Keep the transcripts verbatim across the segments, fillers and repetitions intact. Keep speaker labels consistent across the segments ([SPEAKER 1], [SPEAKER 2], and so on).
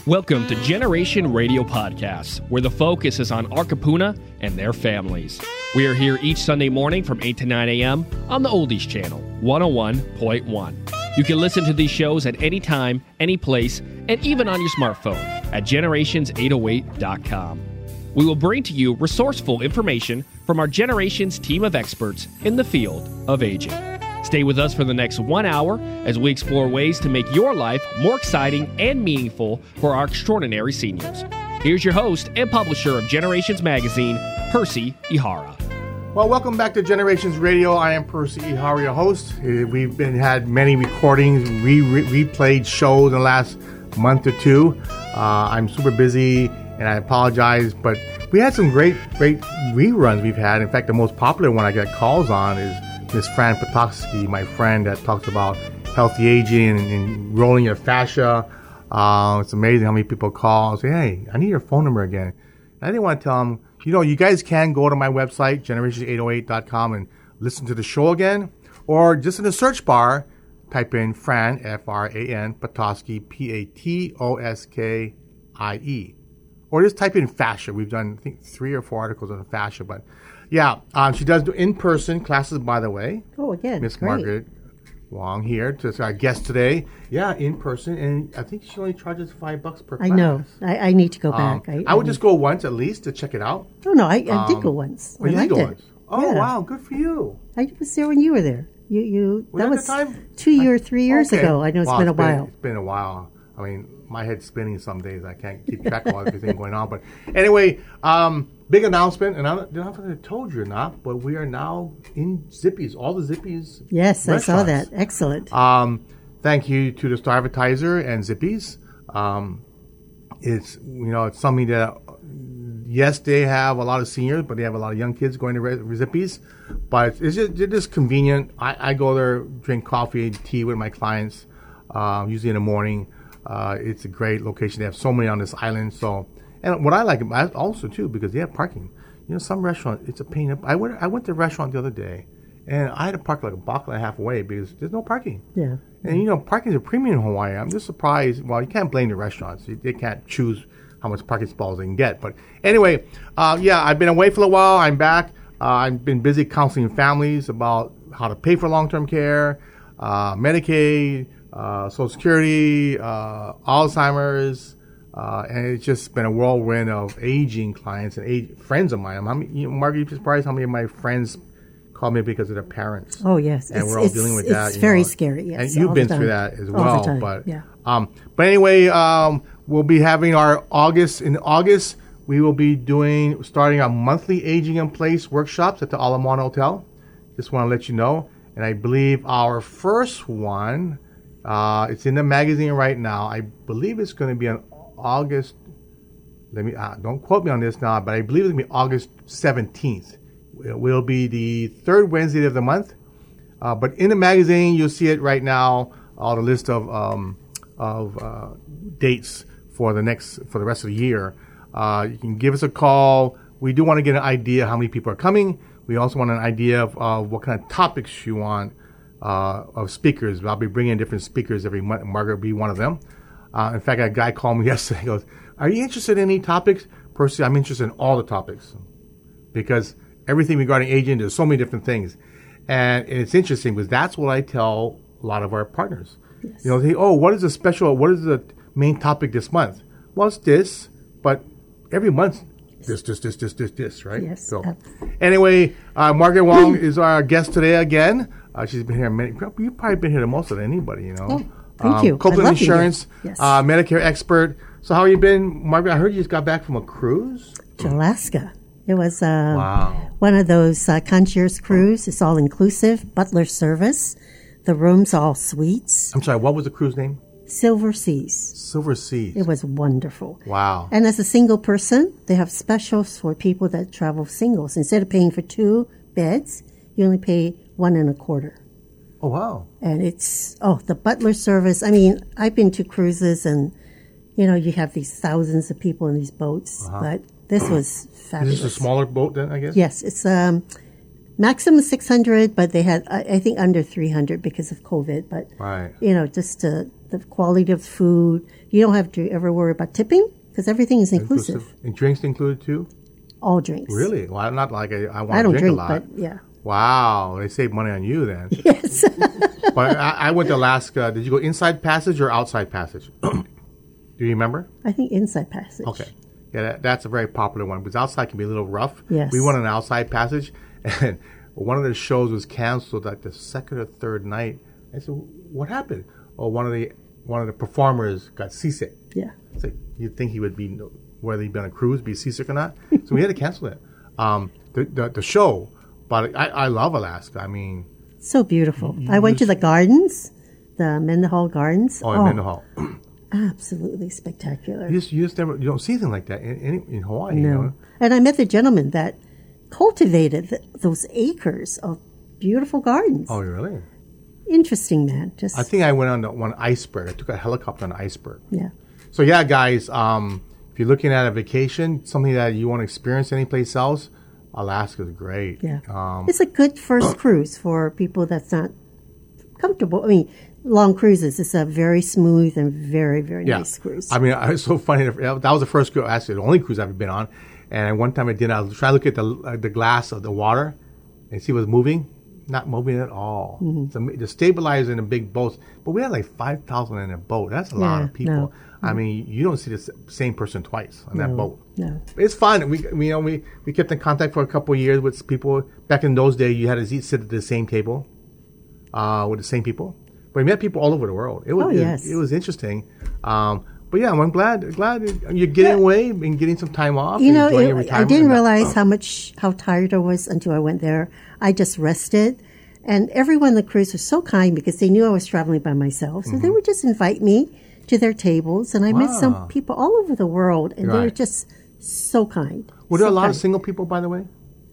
[SPEAKER 1] Welcome to Generation Radio Podcasts, where the focus is on our Kapuna and their families. We are here each Sunday morning from eight to nine a.m. on the Oldies Channel, one oh one point one. You can listen to these shows at any time, any place, and even on your smartphone at generations eight oh eight dot com. We will bring to you resourceful information from our Generations team of experts in the field of aging. Stay with us for the next one hour as we explore ways to make your life more exciting and meaningful for our extraordinary seniors. Here's your host and publisher of Generations Magazine, Percy Ihara.
[SPEAKER 2] Well, welcome back to Generations Radio. I am Percy Ihara, your host. We've been had many recordings, re- re- replayed shows in the last month or two. Uh, I'm super busy, and I apologize, but we had some great, great reruns we've had. In fact, the most popular one I get calls on is Miss Fran Petoskey, my friend that talks about healthy aging and, and rolling your fascia. Uh, it's amazing how many people call and say, hey, I need your phone number again. And I didn't want to tell them, you know, you guys can go to my website, generations eight oh eight dot com, and listen to the show again. Or just in the search bar, type in Fran, F R A N, Petoskey, P A T O S K I E. Or just type in fascia. We've done, I think, three or four articles on fascia, but yeah, um, she does do in-person classes, by the way.
[SPEAKER 3] Oh, again,
[SPEAKER 2] Miss Margaret Wong here to our guest today. Yeah, in person, and I think she only charges five bucks per class.
[SPEAKER 3] I know. I, I need to go
[SPEAKER 2] um,
[SPEAKER 3] back. I,
[SPEAKER 2] I would
[SPEAKER 3] I
[SPEAKER 2] just go once at least to check it out.
[SPEAKER 3] Oh no, I, I
[SPEAKER 2] um,
[SPEAKER 3] did go once.
[SPEAKER 2] Oh,
[SPEAKER 3] I
[SPEAKER 2] you
[SPEAKER 3] liked
[SPEAKER 2] did go
[SPEAKER 3] it.
[SPEAKER 2] once. Oh
[SPEAKER 3] Yeah.
[SPEAKER 2] wow, good for you.
[SPEAKER 3] I was there when you were there. You you
[SPEAKER 2] Was
[SPEAKER 3] that
[SPEAKER 2] that
[SPEAKER 3] was
[SPEAKER 2] the time?
[SPEAKER 3] two years, three years
[SPEAKER 2] Okay.
[SPEAKER 3] ago. I know it's
[SPEAKER 2] Wow,
[SPEAKER 3] been a
[SPEAKER 2] been,
[SPEAKER 3] while.
[SPEAKER 2] It's been a while. I mean, my head's spinning some days. I can't keep track of everything going on. But anyway, um, big announcement, and I don't know if I told you or not, but we are now in Zippy's, all the Zippy's
[SPEAKER 3] Yes, I saw
[SPEAKER 2] restaurants.
[SPEAKER 3] that. Excellent.
[SPEAKER 2] Um, thank you to the Star Advertiser and Zippy's. Um, it's, you know, it's something that, yes, they have a lot of seniors, but they have a lot of young kids going to Re- Zippy's. But it's just, it's just convenient. I, I go there, drink coffee and tea with my clients, um, usually in the morning. Uh, it's a great location. They have so many on this island. So, and what I like about also too, because they have parking. You know, some restaurant, it's a pain. I went, I went to a restaurant the other day, and I had to park like a block and a half away because there's no parking.
[SPEAKER 3] Yeah.
[SPEAKER 2] And you know, parking is a premium in Hawaii. I'm just surprised. Well, you can't blame the restaurants. They can't choose how much parking spots they can get. But anyway, uh, yeah, I've been away for a while. I'm back. Uh, I've been busy counseling families about how to pay for long-term care, uh, Medicaid, uh, Social Security, uh, Alzheimer's, uh, and it's just been a whirlwind of aging clients and age, friends of mine. How many, you know, Margaret, you're surprised how many of my friends call me because of their parents.
[SPEAKER 3] Oh yes,
[SPEAKER 2] and
[SPEAKER 3] it's,
[SPEAKER 2] we're all
[SPEAKER 3] it's,
[SPEAKER 2] dealing with
[SPEAKER 3] it's
[SPEAKER 2] that.
[SPEAKER 3] It's very
[SPEAKER 2] know.
[SPEAKER 3] scary. Yes,
[SPEAKER 2] and you've
[SPEAKER 3] all
[SPEAKER 2] been
[SPEAKER 3] the
[SPEAKER 2] through
[SPEAKER 3] time.
[SPEAKER 2] that as
[SPEAKER 3] All
[SPEAKER 2] well.
[SPEAKER 3] the time.
[SPEAKER 2] But
[SPEAKER 3] yeah.
[SPEAKER 2] um, but anyway, um, we'll be having our August in August. We will be doing starting our monthly aging in place workshops at the Alamana Hotel. Just want to let you know. And I believe our first one, uh, it's in the magazine right now. I believe it's going to be on August. Let me uh, don't quote me on this now, but I believe it's going to be August seventeenth. It will be the third Wednesday of the month. Uh, but in the magazine, you'll see it right now. All the list of um, of uh, dates for the next for the rest of the year. Uh, you can give us a call. We do want to get an idea how many people are coming. We also want an idea of uh, what kind of topics you want uh, of speakers. I'll be bringing in different speakers every month. Margaret will be one of them. Uh, in fact, a guy called me yesterday. He goes, "Are you interested in any topics?" Percy, I'm interested in all the topics because everything regarding aging, there's so many different things. And, and it's interesting because that's what I tell a lot of our partners.
[SPEAKER 3] Yes.
[SPEAKER 2] You know, they say, oh, what is the special, what is the main topic this month? Well, it's this, but every month, this, this, this, this, this, this, right?
[SPEAKER 3] Yes.
[SPEAKER 2] So,
[SPEAKER 3] Uh,
[SPEAKER 2] anyway, uh, Margaret Wong is our guest today again. Uh, she's been here many, you've probably been here the most of anybody, you know.
[SPEAKER 3] Oh, thank you.
[SPEAKER 2] Copeland
[SPEAKER 3] I'd love to
[SPEAKER 2] Insurance,
[SPEAKER 3] hear. Yes.
[SPEAKER 2] uh, Medicare expert. So how have you been, Margaret? I heard you just got back from a cruise.
[SPEAKER 3] to Alaska. It was uh,
[SPEAKER 2] Wow.
[SPEAKER 3] one of those uh, concierge cruise. It's all inclusive, butler service. The rooms all suites.
[SPEAKER 2] I'm sorry, what was the cruise name?
[SPEAKER 3] Silver Seas.
[SPEAKER 2] Silver Seas.
[SPEAKER 3] It was wonderful.
[SPEAKER 2] Wow.
[SPEAKER 3] And as a single person, they have specials for people that travel singles. Instead of paying for two beds, you only pay one and a quarter.
[SPEAKER 2] Oh, wow.
[SPEAKER 3] And it's, oh, the butler service. I mean, I've been to cruises and, you know, you have these thousands of people in these boats,
[SPEAKER 2] Uh-huh.
[SPEAKER 3] but this was
[SPEAKER 2] Is
[SPEAKER 3] fabulous.
[SPEAKER 2] this a smaller boat then, I guess?
[SPEAKER 3] Yes, it's um, maximum six hundred, but they had, I, I think, under three hundred because of COVID. But,
[SPEAKER 2] Right.
[SPEAKER 3] you know, just uh, the quality of food. You don't have to ever worry about tipping because everything is inclusive.
[SPEAKER 2] Inclusive. And drinks included too?
[SPEAKER 3] All drinks.
[SPEAKER 2] Really? Well, I'm not like a, I want
[SPEAKER 3] I
[SPEAKER 2] to
[SPEAKER 3] don't
[SPEAKER 2] drink,
[SPEAKER 3] drink,
[SPEAKER 2] a lot.
[SPEAKER 3] but yeah.
[SPEAKER 2] Wow, they save money on you then.
[SPEAKER 3] Yes.
[SPEAKER 2] But I, I went to Alaska. Did you go inside passage or outside passage? Do you remember?
[SPEAKER 3] I think inside passage.
[SPEAKER 2] Okay. Yeah, that, that's a very popular one because outside can be a little rough.
[SPEAKER 3] Yes.
[SPEAKER 2] We went on an outside passage, and one of the shows was canceled like the second or third night. I said, "What happened?" Oh, one of the one of the performers got seasick.
[SPEAKER 3] Yeah.
[SPEAKER 2] It's like you'd think he would be, whether he'd been on a cruise, be seasick or not. So we had to cancel it. Um, the, the the show, but I, I love Alaska. I mean,
[SPEAKER 3] So beautiful. I went to the gardens, the Mendenhall Gardens.
[SPEAKER 2] oh, in Mendenhall.
[SPEAKER 3] Absolutely spectacular.
[SPEAKER 2] You just, you just never, you don't see anything like that in, in, in Hawaii. You
[SPEAKER 3] No.
[SPEAKER 2] know?
[SPEAKER 3] And I met the gentleman that cultivated th- those acres of beautiful gardens.
[SPEAKER 2] Oh, really?
[SPEAKER 3] Interesting man. Just
[SPEAKER 2] I think I went on the, one iceberg. I took a helicopter on an iceberg.
[SPEAKER 3] yeah.
[SPEAKER 2] So yeah, guys, um, if you're looking at a vacation, something that you want to experience anyplace else, Alaska's great.
[SPEAKER 3] Yeah.
[SPEAKER 2] Um,
[SPEAKER 3] It's a good first cruise for people that's not comfortable. I mean, long cruises. It's a very smooth and very, very
[SPEAKER 2] yeah.
[SPEAKER 3] nice cruise.
[SPEAKER 2] I mean, it's so funny. That was the first cruise, actually the only cruise I've ever been on. And one time I did, I was trying to look at the uh, the glass of the water and see what's moving. Not moving at all.
[SPEAKER 3] Mm-hmm.
[SPEAKER 2] So the stabilizer in the big boats, but we had like five thousand in a boat. That's a lot
[SPEAKER 3] Yeah,
[SPEAKER 2] of people.
[SPEAKER 3] no.
[SPEAKER 2] I mean, you don't see the s- same person twice on that
[SPEAKER 3] No,
[SPEAKER 2] boat.
[SPEAKER 3] no.
[SPEAKER 2] It's fun. We, we, you know, we, we kept in contact for a couple of years with people. Back in those days, you had to eat, sit at the same table uh, with the same people. But we met people all over the world. It was,
[SPEAKER 3] Oh,
[SPEAKER 2] it-
[SPEAKER 3] yes.
[SPEAKER 2] it, was interesting. Um, but yeah, I'm glad glad you're getting away and getting some time off.
[SPEAKER 3] You
[SPEAKER 2] and
[SPEAKER 3] know,
[SPEAKER 2] enjoying
[SPEAKER 3] it,
[SPEAKER 2] your
[SPEAKER 3] I
[SPEAKER 2] retirement
[SPEAKER 3] didn't
[SPEAKER 2] and not-
[SPEAKER 3] realize how much, how tired I was until I went there. I just rested. And everyone on the cruise was so kind because they knew I was traveling by myself. So
[SPEAKER 2] Mm-hmm.
[SPEAKER 3] they would just invite me to their tables. And I met
[SPEAKER 2] Wow.
[SPEAKER 3] some people all over the world. And they were
[SPEAKER 2] Right.
[SPEAKER 3] just so kind.
[SPEAKER 2] Were there
[SPEAKER 3] so
[SPEAKER 2] a lot
[SPEAKER 3] kind.
[SPEAKER 2] of single people, by the way?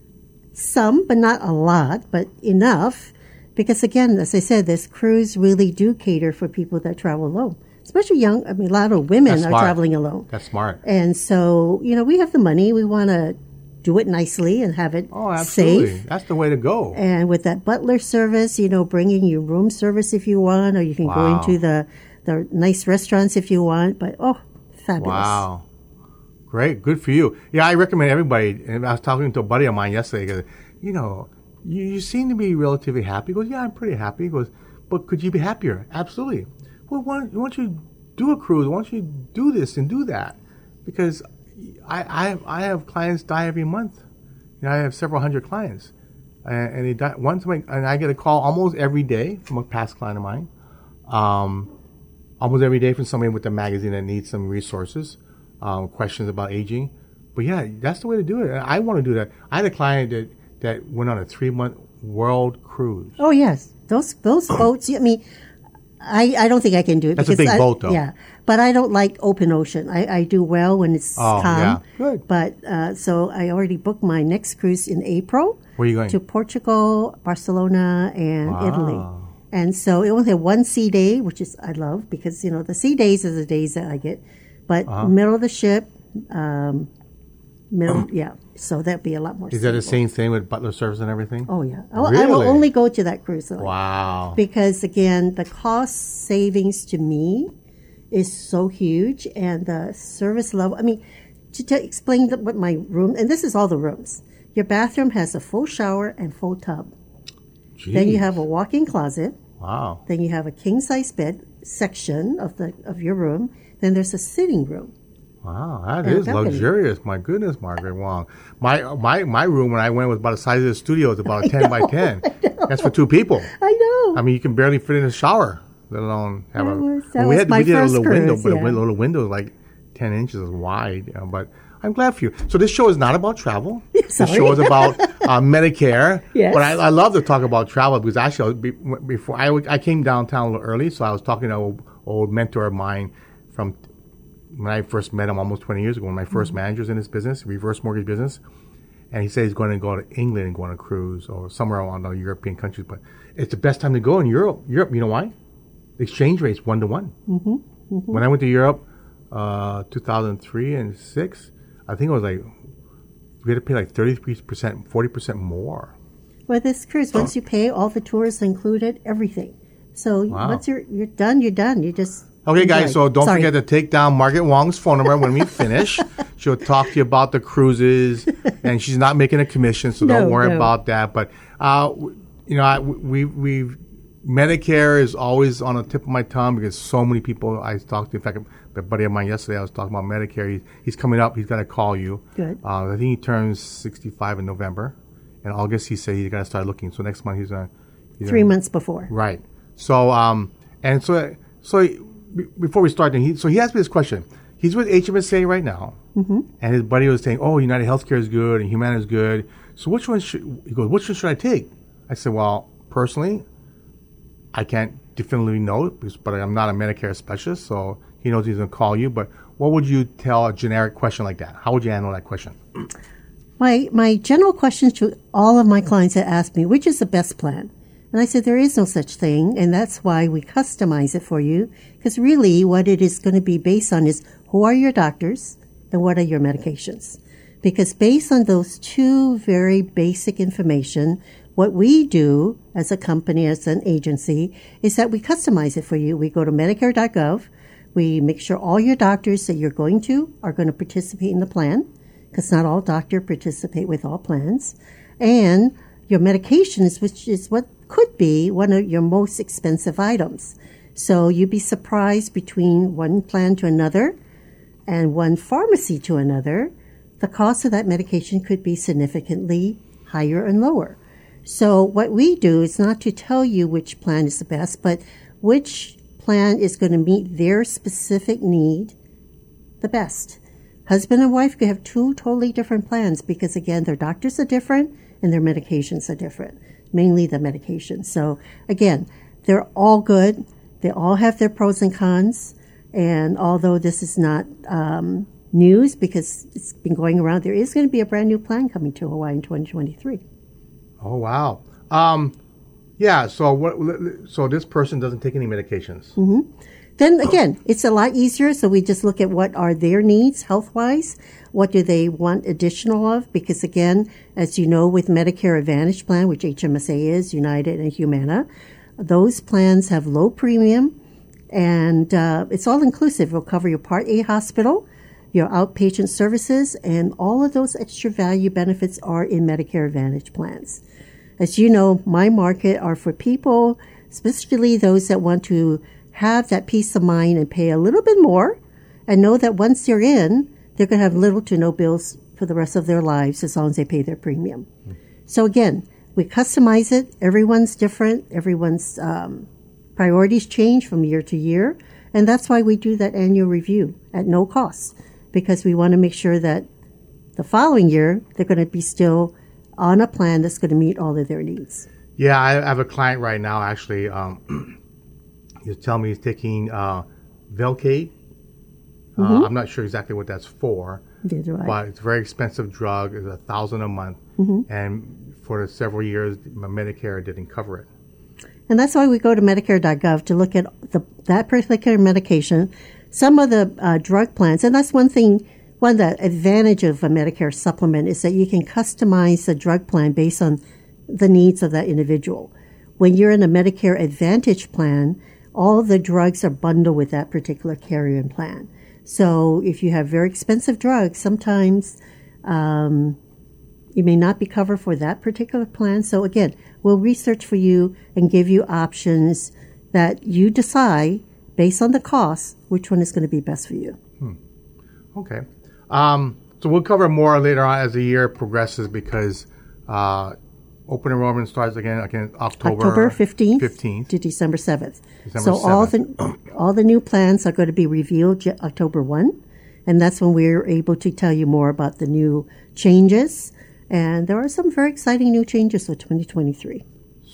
[SPEAKER 3] Some, but not a lot, but enough. Because again, as I said, this cruise really do cater for people that travel alone. Especially young, I mean, a lot of women
[SPEAKER 2] That's
[SPEAKER 3] are
[SPEAKER 2] smart.
[SPEAKER 3] traveling alone.
[SPEAKER 2] That's smart.
[SPEAKER 3] And so, you know, we have the money. We want to do it nicely and have it
[SPEAKER 2] Oh, absolutely.
[SPEAKER 3] safe.
[SPEAKER 2] That's the way to go.
[SPEAKER 3] And with that butler service, you know, bringing you room service if you want, or you can go
[SPEAKER 2] Wow.
[SPEAKER 3] into the, the nice restaurants if you want. But, oh, fabulous.
[SPEAKER 2] Wow. Great. Good for you. Yeah, I recommend everybody. And I was talking to a buddy of mine yesterday. He goes, you know, you, you seem to be relatively happy. He goes, yeah, I'm pretty happy. He goes, but could you be happier? Absolutely. Well, why don't, why don't you do a cruise? Why don't you do this and do that? Because I, I, have, I have clients die every month. You know, I have several hundred clients. And, and they die, once my, and I get a call almost every day from a past client of mine. Um, almost every day from somebody with a magazine that needs some resources. Um, questions about aging. But yeah, that's the way to do it. And I want to do that. I had a client that, that went on a three month world cruise.
[SPEAKER 3] Oh, yes. Those those boats, I mean, I, I don't think I can do it.
[SPEAKER 2] That's a
[SPEAKER 3] because
[SPEAKER 2] big
[SPEAKER 3] I,
[SPEAKER 2] boat, though.
[SPEAKER 3] Yeah. But I don't like open ocean. I, I do well when it's
[SPEAKER 2] Oh,
[SPEAKER 3] calm.
[SPEAKER 2] yeah. Good.
[SPEAKER 3] But uh, so I already booked my next cruise in April.
[SPEAKER 2] Where are you going?
[SPEAKER 3] To Portugal, Barcelona, and
[SPEAKER 2] Wow.
[SPEAKER 3] Italy. And so it will have one sea day, which is I love because, you know, the sea days are the days that I get. But
[SPEAKER 2] Uh-huh.
[SPEAKER 3] middle of the ship, um, middle, yeah. So that'd be a lot more
[SPEAKER 2] Is that the
[SPEAKER 3] stable.
[SPEAKER 2] same thing with butler service and everything?
[SPEAKER 3] Oh, yeah. I, will- I will
[SPEAKER 2] Really?
[SPEAKER 3] only go to that cruise. though.
[SPEAKER 2] Wow.
[SPEAKER 3] Because again, the cost savings to me is so huge, and the service level. I mean, to, to explain the, what my room, and this is all the rooms. Your bathroom has a full shower and full tub. Then you
[SPEAKER 2] Jeez.
[SPEAKER 3] have a walk-in closet.
[SPEAKER 2] Wow.
[SPEAKER 3] Then you have a king-size bed section of the of your room. Then there's a sitting room.
[SPEAKER 2] Wow, that
[SPEAKER 3] And a
[SPEAKER 2] is
[SPEAKER 3] balcony.
[SPEAKER 2] luxurious. My goodness, Margaret Wong. My my my room when I went was about the size of the studio. It's about a ten by ten. That's for two people.
[SPEAKER 3] I know.
[SPEAKER 2] I mean, you can barely fit in a shower, let alone have
[SPEAKER 3] That
[SPEAKER 2] a.
[SPEAKER 3] was- that
[SPEAKER 2] and we
[SPEAKER 3] was
[SPEAKER 2] had
[SPEAKER 3] my
[SPEAKER 2] we did a
[SPEAKER 3] first
[SPEAKER 2] little window,
[SPEAKER 3] cruise,
[SPEAKER 2] but
[SPEAKER 3] yeah.
[SPEAKER 2] a little window is like ten inches wide. You know, but I'm glad for you. So this show is not about travel. This
[SPEAKER 3] Sorry.
[SPEAKER 2] show is about uh, Medicare.
[SPEAKER 3] Yes.
[SPEAKER 2] But I, I love to talk about travel because actually be- before I, I came downtown a little early, so I was talking to an old, old mentor of mine from when I first met him almost twenty years ago. One of my first
[SPEAKER 3] Mm-hmm.
[SPEAKER 2] managers in his business, reverse mortgage business. And he said he's going to go to England and go on a cruise or somewhere around the European countries. But it's the best time to go in Europe. Europe, you know why? The exchange rate's one to one. Mm-hmm. Mm-hmm. When I went to Europe, uh, two thousand three and six, I think it was like we had to pay like thirty-three percent, forty percent more.
[SPEAKER 3] with this cruise. Once you pay, all the tours included, everything. So
[SPEAKER 2] Wow.
[SPEAKER 3] once you're you're done, you're done. You just
[SPEAKER 2] Okay,
[SPEAKER 3] enjoy.
[SPEAKER 2] guys, so don't
[SPEAKER 3] Sorry.
[SPEAKER 2] forget to take down Margaret Wong's phone number when we finish. She'll talk to you about the cruises, and she's not making a commission, so
[SPEAKER 3] No,
[SPEAKER 2] don't worry
[SPEAKER 3] no.
[SPEAKER 2] about that. But, uh, w- you know, I, we, we've, Medicare is always on the tip of my tongue because so many people I talked to. In fact, a buddy of mine yesterday, I was talking about Medicare. He, he's coming up. He's going to call you.
[SPEAKER 3] Good.
[SPEAKER 2] Uh, I think he turns sixty-five in November. In August, he said he's going to start looking. So next month, he's going to.
[SPEAKER 3] Three months before.
[SPEAKER 2] Right. So, um, and so, so be- before we start, he, so he asked me this question. He's with H M S A right now, mm-hmm. and his buddy was saying, "Oh, United Healthcare is good and Humana is good. So which one should?" He goes, "Which one should I take?" I said, "Well, personally, I can't definitively know, because- but I'm not a Medicare specialist, so he knows he's going to call you. But what would you tell a generic question like that? How would you handle that question?"
[SPEAKER 3] My my general question to all of my clients that ask me, which is the best plan? And I said, there is no such thing, and that's why we customize it for you, because really what it is going to be based on is who are your doctors and what are your medications. Because based on those two very basic information, what we do as a company, as an agency, is that we customize it for you. We go to Medicare dot gov. We make sure all your doctors that you're going to are going to participate in the plan, because not all doctors participate with all plans. And your medications, which is what could be one of your most expensive items. So you'd be surprised between one plan to another and one pharmacy to another, the cost of that medication could be significantly higher and lower. So what we do is not to tell you which plan is the best, but which plan is going to meet their specific need the best. Husband and wife could have two totally different plans because, again, their doctors are different and their medications are different, mainly the medications. So, again, they're all good. They all have their pros and cons. And although this is not um, news because it's been going around, there is going to be a brand new plan coming to Hawaii in twenty twenty-three.
[SPEAKER 2] Oh, wow. Um, yeah, so what? So this person doesn't take any medications.
[SPEAKER 3] Mm-hmm. Then again, it's a lot easier. So we just look at what are their needs health-wise. What do they want additional of? Because again, as you know, with Medicare Advantage plan, which H M S A is, United and Humana, those plans have low premium and uh, it's all inclusive. It'll cover your Part A hospital, your outpatient services, and all of those extra value benefits are in Medicare Advantage plans. As you know, my market are for people, especially those that want to have that peace of mind and pay a little bit more and know that once they're in, they're going to have little to no bills for the rest of their lives as long as they pay their premium. Mm. So again, we customize it. Everyone's different. Everyone's um, priorities change from year to year. And that's why we do that annual review at no cost, because we want to make sure that the following year, they're going to be still on a plan that's going to meet all of their needs.
[SPEAKER 2] Yeah, I have a client right now, actually. Um, he's telling me he's taking uh, Velcade. Uh, mm-hmm. I'm not sure exactly what that's for,
[SPEAKER 3] right.
[SPEAKER 2] but it's a very expensive drug. It's a thousand a month,
[SPEAKER 3] mm-hmm.
[SPEAKER 2] and for several years, my Medicare didn't cover it.
[SPEAKER 3] And that's why we go to Medicare dot gov to look at the, that particular medication, some of the uh, drug plans, and that's one thing. One of the advantage of a Medicare supplement is that you can customize the drug plan based on the needs of that individual. When you're in a Medicare Advantage plan, all the drugs are bundled with that particular carrier plan. So if you have very expensive drugs, sometimes um, you may not be covered for that particular plan. So again, we'll research for you and give you options that you decide based on the cost, which one is going to be best for you.
[SPEAKER 2] Hmm. Okay. Um, so we'll cover more later on as the year progresses because uh, open enrollment starts again again October
[SPEAKER 3] October fifteenth,
[SPEAKER 2] fifteenth
[SPEAKER 3] to December seventh.
[SPEAKER 2] December
[SPEAKER 3] so all
[SPEAKER 2] seventh.
[SPEAKER 3] the all the new plans are going to be revealed October first, and that's when we're able to tell you more about the new changes. And there are some very exciting new changes for twenty twenty-three.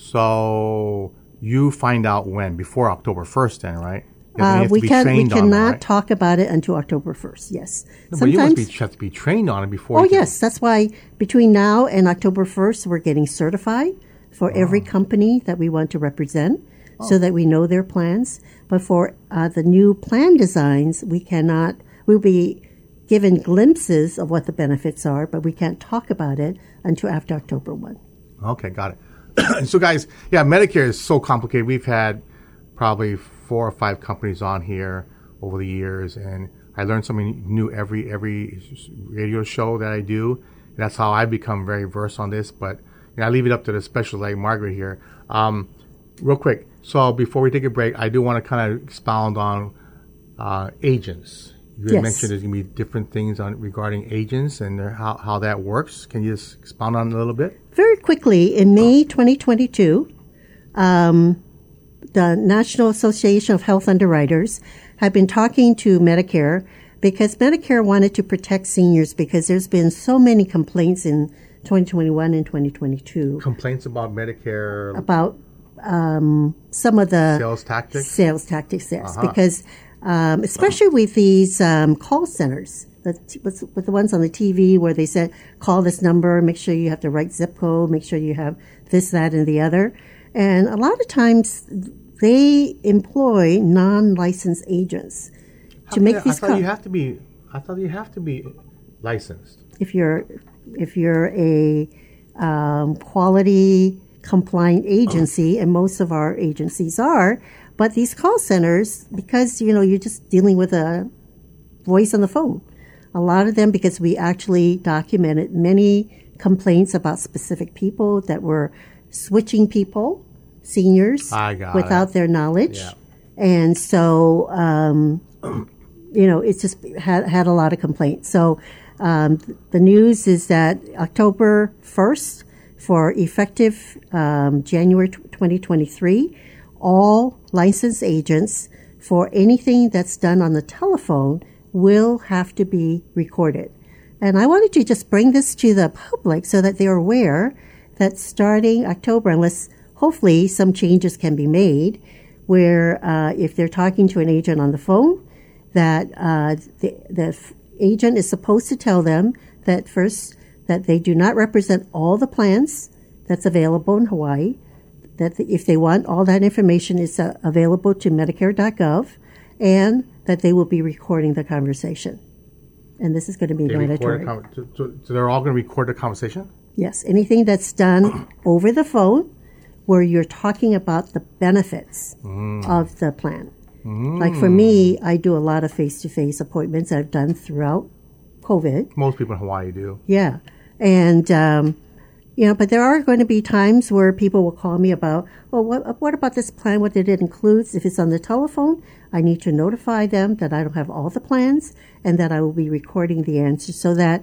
[SPEAKER 2] So you find out when? Before October first then, right?
[SPEAKER 3] Uh, we can we cannot it, right? talk about it until October first. Yes,
[SPEAKER 2] no, but you must be, have to be trained on it before.
[SPEAKER 3] Oh
[SPEAKER 2] you
[SPEAKER 3] yes, that's why between now and October first, we're getting certified for oh. every company that we want to represent, oh. so that we know their plans. But for uh, the new plan designs, we cannot. We'll be given glimpses of what the benefits are, but we can't talk about it until after October first.
[SPEAKER 2] Okay, got it. So, guys, yeah, Medicare is so complicated. We've had probably four or five companies on here over the years, and I learn something new every every radio show that I do. And that's how I become very versed on this. But you know, I leave it up to the specialist like Margaret here. Um, real quick, so before we take a break, I do want to kind of expound on uh, agents. You had
[SPEAKER 3] Yes.
[SPEAKER 2] mentioned there's going to be different things on regarding agents and their, how how that works. Can you just expound on it a little bit?
[SPEAKER 3] Very quickly, in May twenty twenty-two, um, the National Association of Health Underwriters had been talking to Medicare because Medicare wanted to protect seniors because there's been so many complaints in twenty twenty-one and twenty twenty-two
[SPEAKER 2] Complaints about Medicare
[SPEAKER 3] about um, some of the
[SPEAKER 2] sales tactics.
[SPEAKER 3] sales tactics there.
[SPEAKER 2] Uh-huh.
[SPEAKER 3] Because um, especially with these um, call centers, the, with, with the ones on the T V where they said, call this number, make sure you have the right zip code, make sure you have this, that, and the other. And a lot of times they employ non-licensed agents to
[SPEAKER 2] How
[SPEAKER 3] make
[SPEAKER 2] can-
[SPEAKER 3] these
[SPEAKER 2] I thought
[SPEAKER 3] calls.
[SPEAKER 2] you have to be. I thought you have to be licensed.
[SPEAKER 3] If you're if you're a um, quality compliant agency, and most of our agencies are, but these call centers, because you know you're just dealing with a voice on the phone. A lot of them, because we actually documented many complaints about specific people that were switching people, seniors,
[SPEAKER 2] I got
[SPEAKER 3] without
[SPEAKER 2] it.
[SPEAKER 3] their knowledge,
[SPEAKER 2] Yeah.
[SPEAKER 3] and so. Um, you know, it's just had, had a lot of complaints. So um, the news is that October first, for effective um, January twenty twenty-three, all licensed agents for anything that's done on the telephone will have to be recorded. And I wanted to just bring this to the public so that they're aware that starting October, unless hopefully some changes can be made, where uh, if they're talking to an agent on the phone, that uh, the, the f- agent is supposed to tell them that first that they do not represent all the plans that's available in Hawaii, that the, if they want all that information is uh, available to medicare dot gov, and that they will be recording the conversation. And this is going to be
[SPEAKER 2] They
[SPEAKER 3] mandatory.
[SPEAKER 2] record a con- so, so so they're all going to record the conversation.
[SPEAKER 3] Yes, anything that's done over the phone where you're talking about the benefits
[SPEAKER 2] Mm.
[SPEAKER 3] of the plan. Like for me, I do a lot of face-to-face appointments that I've done throughout COVID.
[SPEAKER 2] Most people in Hawaii do.
[SPEAKER 3] Yeah. And, um, you know, but there are going to be times where people will call me about, well, what, what about this plan? What did it include? If it's on the telephone, I need to notify them that I don't have all the plans and that I will be recording the answer so that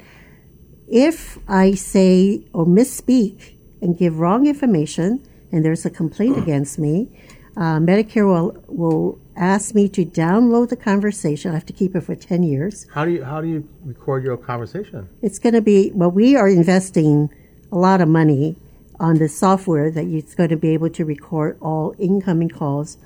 [SPEAKER 3] if I say or misspeak and give wrong information and there's a complaint against me, uh, Medicare will, will ask me to download the conversation. I have to keep it for ten years.
[SPEAKER 2] How do you how do you record your conversation?
[SPEAKER 3] It's going to be, well, we are investing a lot of money on the software that it's going to be able to record all incoming calls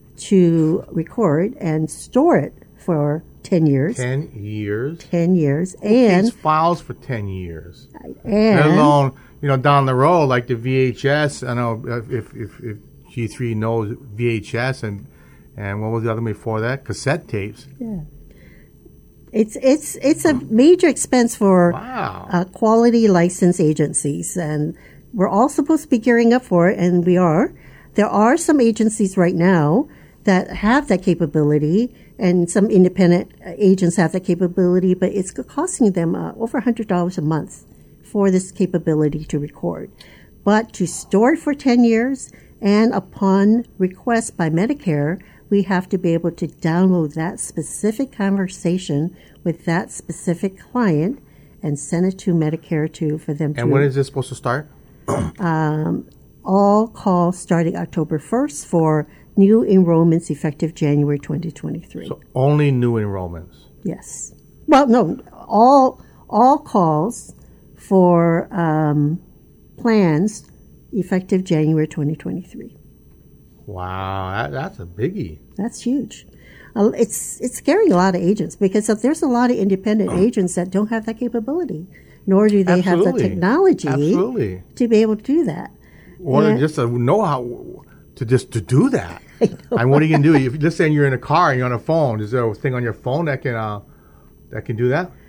[SPEAKER 3] to record and store it for ten years.
[SPEAKER 2] Ten years.
[SPEAKER 3] ten years.
[SPEAKER 2] Takes
[SPEAKER 3] And,
[SPEAKER 2] files for ten years. Let
[SPEAKER 3] and
[SPEAKER 2] alone you know down the road like the V H S. I know if if, if G three knows V H S and and what was the other one before that? Cassette tapes.
[SPEAKER 3] yeah. It's, it's, it's a major expense for
[SPEAKER 2] Wow.
[SPEAKER 3] uh, quality license agencies, and we're all supposed to be gearing up for it, and we are. There are some agencies right now that have that capability, and some independent uh, agents have that capability, but it's costing them uh, over one hundred dollars a month for this capability to record. But to store it for ten years, and upon request by Medicare, we have to be able to download that specific conversation with that specific client and send it to Medicare to for them to.
[SPEAKER 2] And when is this supposed to start?
[SPEAKER 3] All calls starting October first for new enrollments effective January twenty twenty-three.
[SPEAKER 2] So only new enrollments.
[SPEAKER 3] Yes. Well, no, all all calls for um, plans effective January twenty twenty-three.
[SPEAKER 2] Wow, that, that's a biggie.
[SPEAKER 3] That's huge. Uh, it's it's scaring a lot of agents because there's a lot of independent agents that don't have that capability, nor do they have the
[SPEAKER 2] Absolutely.
[SPEAKER 3] technology
[SPEAKER 2] Absolutely.
[SPEAKER 3] to be able to do that.
[SPEAKER 2] Or
[SPEAKER 3] And-
[SPEAKER 2] just to know how to just to do that. And what are you gonna do? If let's say you're in a car and you're on a phone, is there a thing on your phone that can uh, that can do that?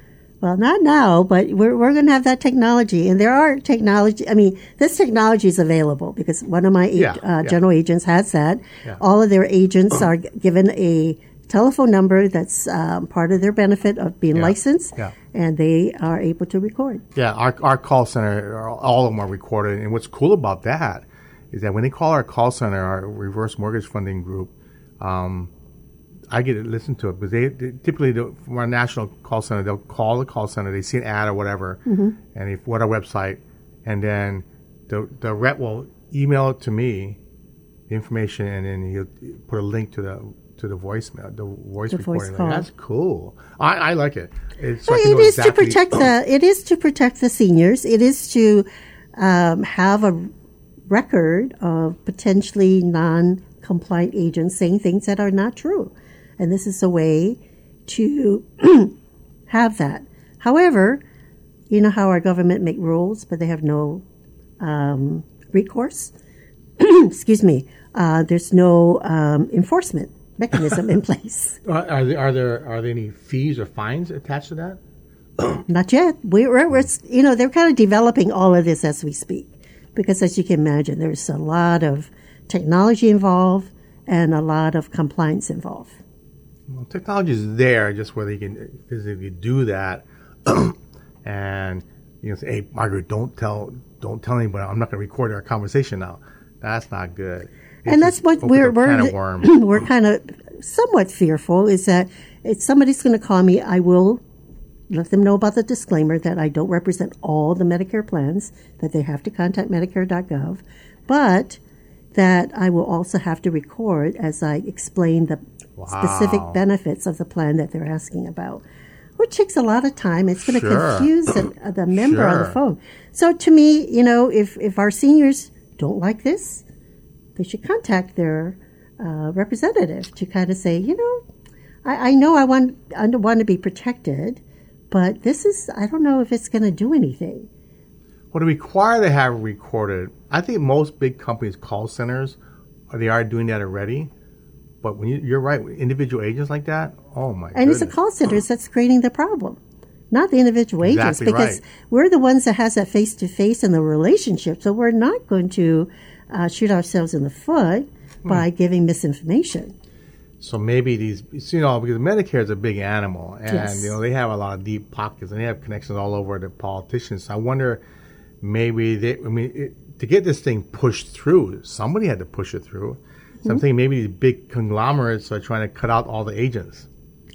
[SPEAKER 3] Well, not now, but we're we're going to have that technology, and there are technology. I mean, this technology is available because one of my
[SPEAKER 2] Yeah,
[SPEAKER 3] uh,
[SPEAKER 2] yeah.
[SPEAKER 3] general agents has that.
[SPEAKER 2] Yeah.
[SPEAKER 3] All of their agents are g- given a telephone number that's um, part of their benefit of being
[SPEAKER 2] Yeah,
[SPEAKER 3] licensed,
[SPEAKER 2] yeah.
[SPEAKER 3] and they are able to record.
[SPEAKER 2] Yeah, our our call center, all of them are recorded. And what's cool about that is that when they call our call center, our reverse mortgage funding group, um, I get to listen to it because they, they typically do, from our national call center, they'll call the call center, they see an ad or whatever,
[SPEAKER 3] Mm-hmm.
[SPEAKER 2] and they what our website, and then the the rep will email it to me, the information, and then he'll put a link to the to the voicemail, the voice
[SPEAKER 3] The voice
[SPEAKER 2] recording. Like,
[SPEAKER 3] call.
[SPEAKER 2] that's cool. I, I like it. It's, so I
[SPEAKER 3] Well,
[SPEAKER 2] can
[SPEAKER 3] it
[SPEAKER 2] know
[SPEAKER 3] is
[SPEAKER 2] exactly-
[SPEAKER 3] to protect the. It is to protect the seniors. It is to um, have a record of potentially non-compliant agents saying things that are not true, and this is a way to have that. However, you know how our government make rules, but they have no um, recourse. Excuse me. Uh, there's no um, enforcement mechanism in place.
[SPEAKER 2] Are, are there are there are there any fees or fines attached to that?
[SPEAKER 3] Not yet. We're, we're, we're, you know, they're kind of developing all of this as we speak. Because as you can imagine, there's a lot of technology involved and a lot of compliance involved.
[SPEAKER 2] Well, technology is there, just whether you can physically do that, and you know, say, "Hey, Margaret, don't tell, don't tell anybody. I'm not going to record our conversation now." That's not good. It
[SPEAKER 3] And that's
[SPEAKER 2] just
[SPEAKER 3] what
[SPEAKER 2] opens
[SPEAKER 3] we're,
[SPEAKER 2] a can of
[SPEAKER 3] we're,
[SPEAKER 2] worms.
[SPEAKER 3] we're kind of somewhat fearful is that if somebody's going to call me, I will let them know about the disclaimer that I don't represent all the Medicare plans, that they have to contact medicare dot gov, but that I will also have to record as I explain the
[SPEAKER 2] Wow.
[SPEAKER 3] specific benefits of the plan that they're asking about, which takes a lot of time. It's going to
[SPEAKER 2] Sure.
[SPEAKER 3] confuse the, uh, the member on the
[SPEAKER 2] Sure.
[SPEAKER 3] phone. So to me, you know, if, if our seniors don't like this, they should contact their uh, representative to kind of say, you know, I, I know I want, I want to be protected, but this is, I don't know if it's going to do anything.
[SPEAKER 2] Well, to require to have recorded, I think most big companies' call centers, they are doing that already. But when you, you're right, individual agents like that, oh my
[SPEAKER 3] And
[SPEAKER 2] goodness.
[SPEAKER 3] it's the call centers that's creating the problem, not the individual agents,
[SPEAKER 2] Exactly
[SPEAKER 3] because
[SPEAKER 2] right.
[SPEAKER 3] we're the ones that has that face-to-face and the relationship. So we're not going to uh, shoot ourselves in the foot
[SPEAKER 2] Hmm.
[SPEAKER 3] by giving misinformation.
[SPEAKER 2] So maybe these, you know, because Medicare is a big animal, and
[SPEAKER 3] Yes.
[SPEAKER 2] you know they have a lot of deep pockets, and they have connections all over the politicians. So I wonder, maybe they, I mean, it, to get this thing pushed through, somebody had to push it through. So I'm thinking maybe these big conglomerates are trying to cut out all the agents.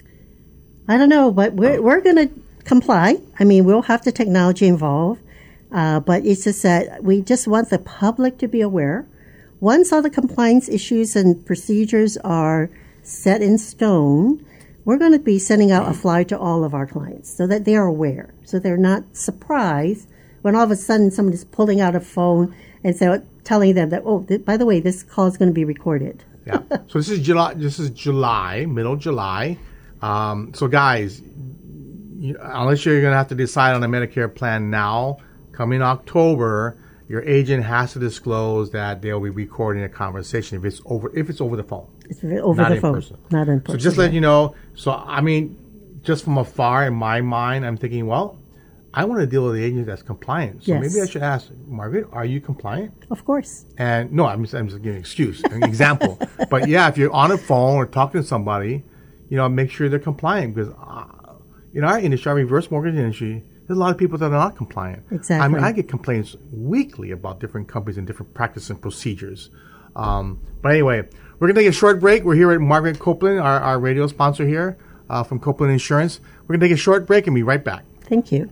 [SPEAKER 3] I don't know, but we're we're going to comply. I mean, we'll have the technology involved, uh, but it's just that we just want the public to be aware. Once all the compliance issues and procedures are set in stone, we're going to be sending out a flyer to all of our clients so that they are aware, so they're not surprised when all of a sudden somebody's pulling out a phone and so telling them that, oh, th- by the way, this call is going to be recorded.
[SPEAKER 2] Yeah. So this is July. This is July, middle July. Um, so guys, you, unless you're going to have to decide on a Medicare plan now, coming October, your agent has to disclose that they'll be recording a conversation if it's over if it's over the phone.
[SPEAKER 3] It's over
[SPEAKER 2] Not
[SPEAKER 3] the
[SPEAKER 2] in
[SPEAKER 3] phone,
[SPEAKER 2] person.
[SPEAKER 3] not in
[SPEAKER 2] So
[SPEAKER 3] person.
[SPEAKER 2] just let
[SPEAKER 3] yeah.
[SPEAKER 2] you know. So I mean, just from afar in my mind, I'm thinking, well, I want to deal with the agent that's compliant. So
[SPEAKER 3] Yes.
[SPEAKER 2] maybe I should ask Margaret, are you compliant?
[SPEAKER 3] Of course.
[SPEAKER 2] And no, I'm just, I'm just giving an excuse, an example. But yeah, if you're on a phone or talking to somebody, you know, make sure they're compliant because uh, in our industry, our reverse mortgage industry, there's a lot of people that are not compliant.
[SPEAKER 3] Exactly.
[SPEAKER 2] I mean, I get complaints weekly about different companies and different practices and procedures. Um, but anyway, we're going to take a short break. We're here at Margaret Copeland, our, our radio sponsor here uh, from Copeland Insurance. We're going to take a short break and be right back.
[SPEAKER 3] Thank you.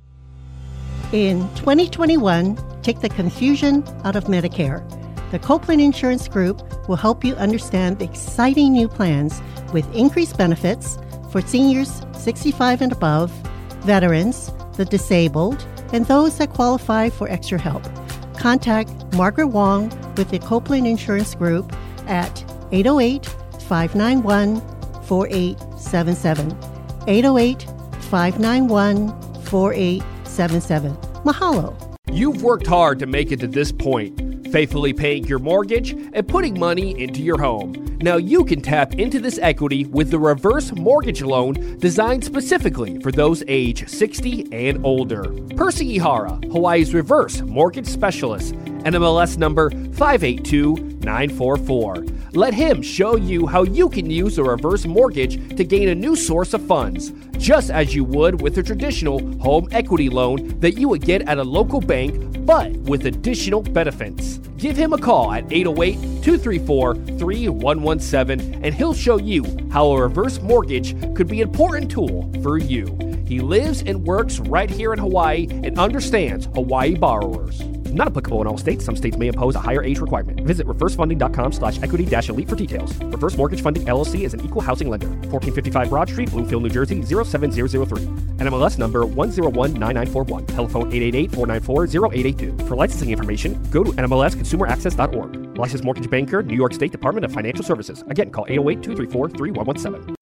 [SPEAKER 3] In twenty twenty-one, take the confusion out of Medicare. The Copeland Insurance Group will help you understand the exciting new plans with increased benefits for seniors sixty-five and above, veterans, the disabled, and those that qualify for extra help. Contact Margaret Wong with the Copeland Insurance Group at eight oh eight, five nine one, four eight seven seven. eight oh eight, five nine one, four eight seven seven. Mahalo.
[SPEAKER 1] You've worked hard to make it to this point. faithfully paying your mortgage, and putting money into your home. Now you can tap into this equity with the reverse mortgage loan designed specifically for those age sixty and older. Percy Ihara, Hawaii's reverse mortgage specialist, N M L S number five eight two nine four four. Let him show you how you can use a reverse mortgage to gain a new source of funds, just as you would with a traditional home equity loan that you would get at a local bank, but with additional benefits. Give him a call at eight oh eight, two three four, three one one seven and he'll show you how a reverse mortgage could be an important tool for you. He lives and works right here in Hawaii and understands Hawaii borrowers. Not applicable in all states. Some states may impose a higher age requirement. Visit reversefunding.com slash equity dash elite for details. Reverse Mortgage Funding, L L C is an equal housing lender. fourteen fifty-five Broad Street, Bloomfield, New Jersey, zero seven zero zero three. N M L S number one zero one nine nine four one. Telephone eight eight eight, four nine four, zero eight eight two. For licensing information, go to N M L S consumer access dot org. Licensed Mortgage Banker, New York State Department of Financial Services. Again, call eight oh eight, two three four, three one one seven.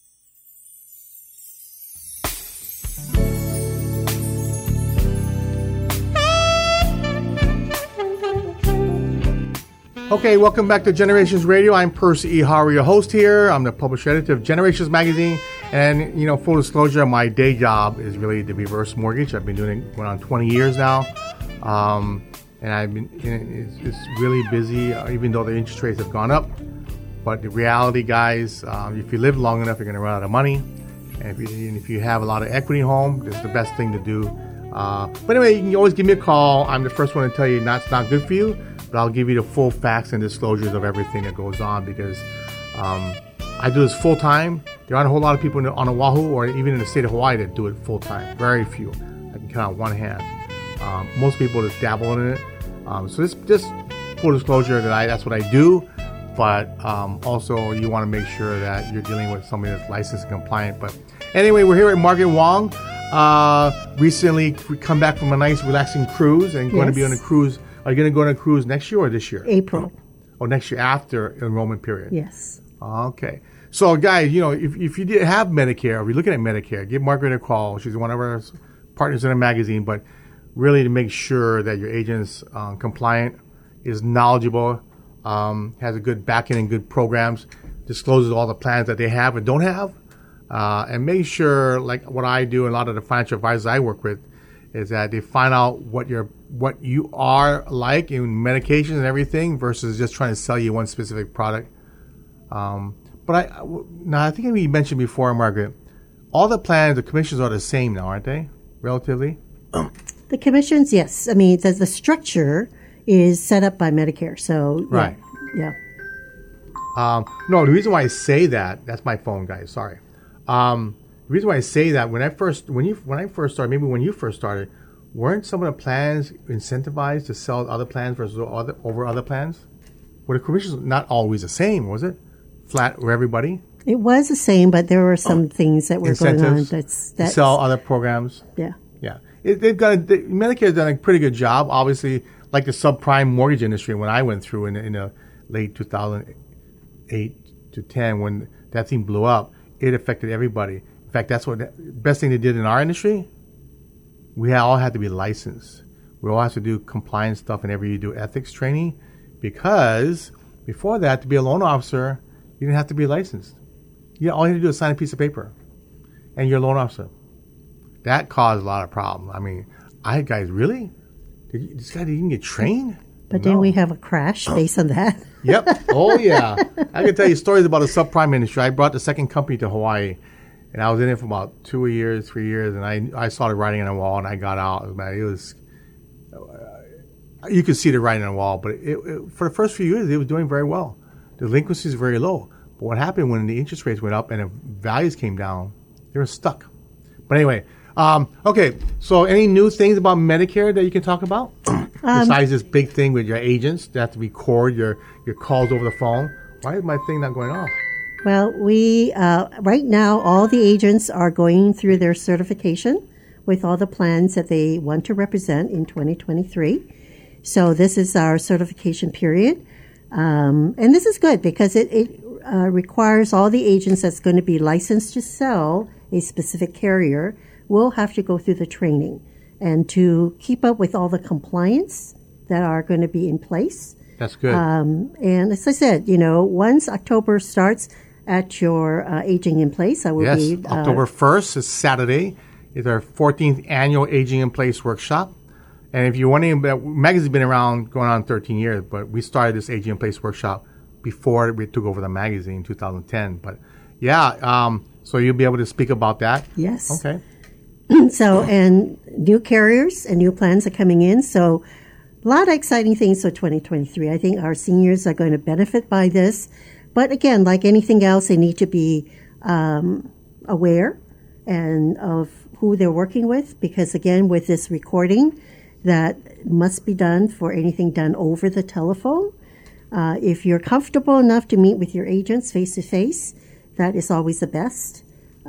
[SPEAKER 2] Okay, welcome back to Generations Radio. I'm Percy Ihara, your host here. I'm the publisher editor of Generations Magazine. And, you know, full disclosure, my day job is really the reverse mortgage. I've been doing it going on twenty years now. Um, and I've been, it's, it's really busy, uh, even though the interest rates have gone up. But the reality, guys, um, if you live long enough, you're going to run out of money. And if you, and if you have a lot of equity home, this is the best thing to do. Uh, but anyway, you can always give me a call. I'm the first one to tell you that's not good for you. But I'll give you the full facts and disclosures of everything that goes on because um, I do this full time. There aren't a whole lot of people in, on Oahu or even in the state of Hawaii that do it full time. Very few. I can count on one hand. Um, most people just dabble in it. Um, so this just full disclosure that I that's what I do. But um, also you want to make sure that you're dealing with somebody that's licensed and compliant. But anyway, we're here at Margaret Wong. Uh, recently, we come back from a nice relaxing cruise and going yes. to be on a cruise. Are you going to go on a cruise next year or this year?
[SPEAKER 3] April.
[SPEAKER 2] Oh, next year after enrollment period?
[SPEAKER 3] Yes.
[SPEAKER 2] Okay. So, guys, you know, if, if you did have Medicare, or if you're looking at Medicare, give Margaret a call. She's one of our partners in our magazine, but really to make sure that your agent's um, compliant, is knowledgeable, um, has a good back end and good programs, discloses all the plans that they have and don't have, uh, and make sure, like what I do and a lot of the financial advisors I work with, is that they find out what you're, what you are like in medications and everything versus just trying to sell you one specific product. Um, but I, now I think we mentioned before, Margaret, all the plans, the commissions are the same now, aren't they? Relatively?
[SPEAKER 3] The commissions, yes. I mean, the, the structure is set up by Medicare. So, yeah.
[SPEAKER 2] Right.
[SPEAKER 3] Yeah.
[SPEAKER 2] Um, no, the reason why I say that, that's my phone, guys. Sorry. Um, The reason why I say that, when I first, when you, when I first started, maybe when you first started, weren't some of the plans incentivized to sell other plans versus other, over other plans? Were the commissions not always the same, was it? Flat for everybody?
[SPEAKER 3] It was the same, but there were some oh. things that were
[SPEAKER 2] Incentives
[SPEAKER 3] going on. That's, that's
[SPEAKER 2] to sell other programs.
[SPEAKER 3] Yeah.
[SPEAKER 2] Yeah. It, they've got a, they, Medicare's done a pretty good job. Obviously, like the subprime mortgage industry, when I went through in, in the late two thousand eight to ten, when that thing blew up, it affected everybody. In fact, that's what the best thing they did in our industry. We all had to be licensed. We all have to do compliance stuff whenever you do ethics training, because before that, to be a loan officer, you didn't have to be licensed. You all you had to do is sign a piece of paper, and you're a loan officer. That caused a lot of problems. I mean, I had guys really. Did you, this guy didn't get trained.
[SPEAKER 3] But
[SPEAKER 2] no.
[SPEAKER 3] Didn't we have a crash based on that?
[SPEAKER 2] Yep. Oh yeah. I can tell you stories about the subprime industry. I brought the second company to Hawaii. And I was in it for about two years, three years, and I I started writing on the wall, and I got out. Man, it was uh, you could see the writing on the wall, but it, it, for the first few years, it was doing very well. The delinquency is very low. But what happened when the interest rates went up and the values came down, they were stuck. But anyway, um, okay. So, any new things about Medicare that you can talk about um, besides this big thing with your agents that have to record your your calls over the phone? Why is my thing not going off?
[SPEAKER 3] Well, we, uh, right now, all the agents are going through their certification with all the plans that they want to represent in twenty twenty-three. So this is our certification period. Um, and this is good because it, it uh, requires all the agents that's going to be licensed to sell a specific carrier will have to go through the training. And to keep up with all the compliance that are going to be in place.
[SPEAKER 2] That's good.
[SPEAKER 3] Um, and as I said, you know, once October starts at your uh, Aging in Place, I will
[SPEAKER 2] yes,
[SPEAKER 3] be... Uh,
[SPEAKER 2] October first is Saturday. It's our fourteenth annual Aging in Place workshop. And if you're wondering, about, magazine's been around going on thirteen years, but we started this Aging in Place workshop before we took over the magazine in two thousand ten. But yeah, um, so you'll be able to speak about that.
[SPEAKER 3] Yes.
[SPEAKER 2] Okay.
[SPEAKER 3] So, and new carriers and new plans are coming in. So a lot of exciting things for twenty twenty-three. I think our seniors are going to benefit by this. But again, like anything else, they need to be um, aware and of who they're working with, because again, with this recording, that must be done for anything done over the telephone. Uh, if you're comfortable enough to meet with your agents face to face, that is always the best.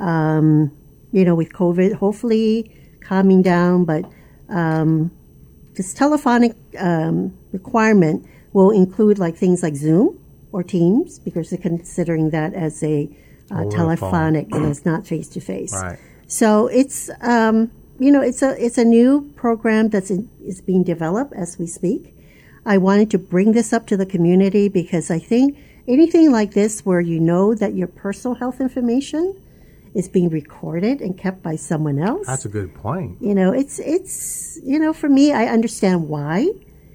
[SPEAKER 3] Um, you know, with COVID, hopefully calming down, but um, this telephonic um, requirement will include like things like Zoom or Teams, because they're considering that as a uh, telephonic, and it's not face to face.
[SPEAKER 2] Right.
[SPEAKER 3] So it's um, you know it's a it's a new program that's in, is being developed as we speak. I wanted to bring this up to the community because I think anything like this where you know that your personal health information is being recorded and kept by someone else.
[SPEAKER 2] That's a good point.
[SPEAKER 3] You know, it's it's you know, for me, I understand why,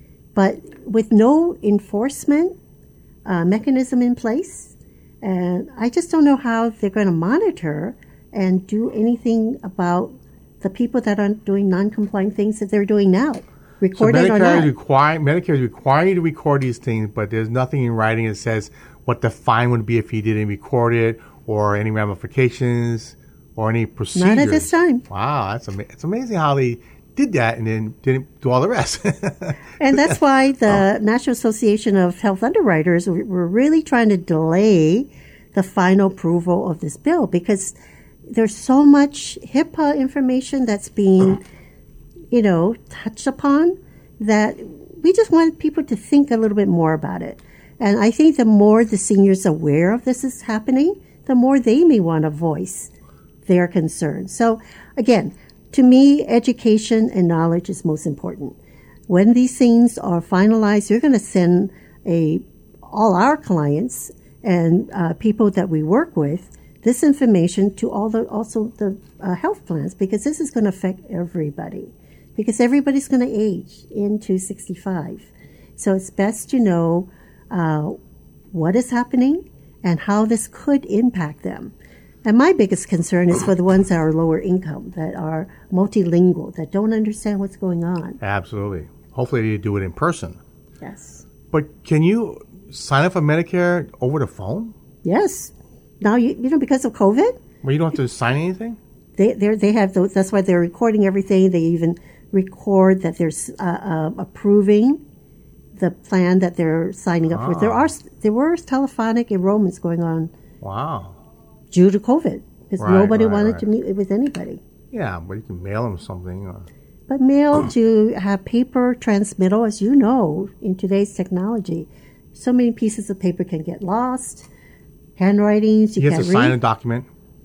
[SPEAKER 3] but with no enforcement uh, mechanism in place, and I just don't know how they're going to monitor and do anything about the people that are doing non-compliant things that they're doing now. Recorded
[SPEAKER 2] so
[SPEAKER 3] or
[SPEAKER 2] Medicare
[SPEAKER 3] not.
[SPEAKER 2] is require Medicare is requiring you to record these things, but there's nothing in writing that says what the fine would be if you didn't record it, or any ramifications, or any procedures.
[SPEAKER 3] Not at this time.
[SPEAKER 2] Wow, that's ama- it's amazing how they did that and then didn't do all the rest.
[SPEAKER 3] And that's why the National Association of Health Underwriters were really trying to delay the final approval of this bill, because there's so much HIPAA information that's being, you know, touched upon, that we just want people to think a little bit more about it. And I think the more the seniors are aware of this is happening, the more they may want to voice their concerns. So again, to me, education and knowledge is most important. When these things are finalized, you're going to send a all our clients and uh, people that we work with this information to all the also the uh, health plans, because this is going to affect everybody, because everybody's going to age into sixty-five. So it's best to know uh, what is happening and how this could impact them. And my biggest concern is for the ones that are lower income, that are multilingual, that don't understand what's going on.
[SPEAKER 2] Absolutely. Hopefully you do it in person.
[SPEAKER 3] Yes.
[SPEAKER 2] But can you sign up for Medicare over the phone?
[SPEAKER 3] Yes. Now, you, you know, because of COVID,
[SPEAKER 2] Well, you don't have to sign anything?
[SPEAKER 3] they they they have those, that's why they're recording everything. They even record that they're uh, uh, approving the plan that they're signing up
[SPEAKER 2] Ah.
[SPEAKER 3] for. There are there were telephonic enrollments going on
[SPEAKER 2] Wow.
[SPEAKER 3] due to COVID, because
[SPEAKER 2] Right,
[SPEAKER 3] nobody
[SPEAKER 2] right,
[SPEAKER 3] wanted
[SPEAKER 2] right.
[SPEAKER 3] to meet with anybody.
[SPEAKER 2] Yeah, but you can mail them something. Or...
[SPEAKER 3] But mail to have paper transmittal, as you know, in today's technology, so many pieces of paper can get lost. Handwritings you
[SPEAKER 2] You have
[SPEAKER 3] can't
[SPEAKER 2] to sign a
[SPEAKER 3] read.
[SPEAKER 2] document.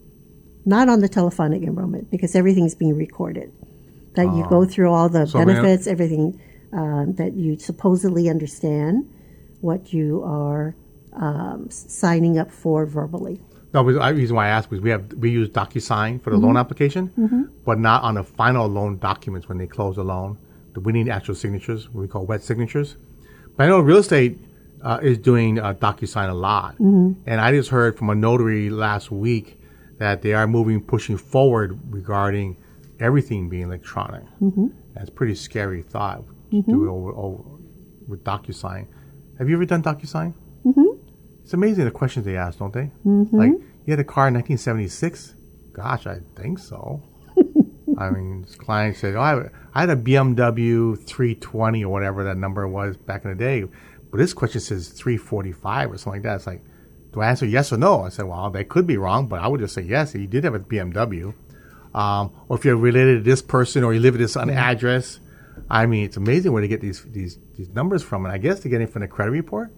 [SPEAKER 3] Not on the telephonic enrollment, because everything's being recorded. That you go through all the
[SPEAKER 2] So we don't-
[SPEAKER 3] benefits, everything um, that you supposedly understand, what you are um, s- signing up for verbally.
[SPEAKER 2] No, but the reason why I asked was we have we use DocuSign for the loan application, but not on the final loan documents when they close the loan. We need actual signatures, what we call wet signatures. But I know real estate uh, is doing uh, DocuSign a lot, and I just heard from a notary last week that they are moving, pushing forward regarding everything being electronic. That's a pretty scary thought to do it over, over with DocuSign. Have you ever done DocuSign? It's amazing the questions they ask, don't they? Mm-hmm. Like, you had a car in nineteen seventy-six? Gosh, I think so. I mean, this client said, oh, I, I had a B M W three twenty or whatever that number was back in the day. But this question says three forty-five or something like that. It's like, do I answer yes or no? I said, well, they could be wrong, but I would just say yes. You did have a B M W. Um, or if you're related to this person or you live at this address. I mean, it's amazing where they get these, these, these numbers from. And I guess they're getting it from the credit report.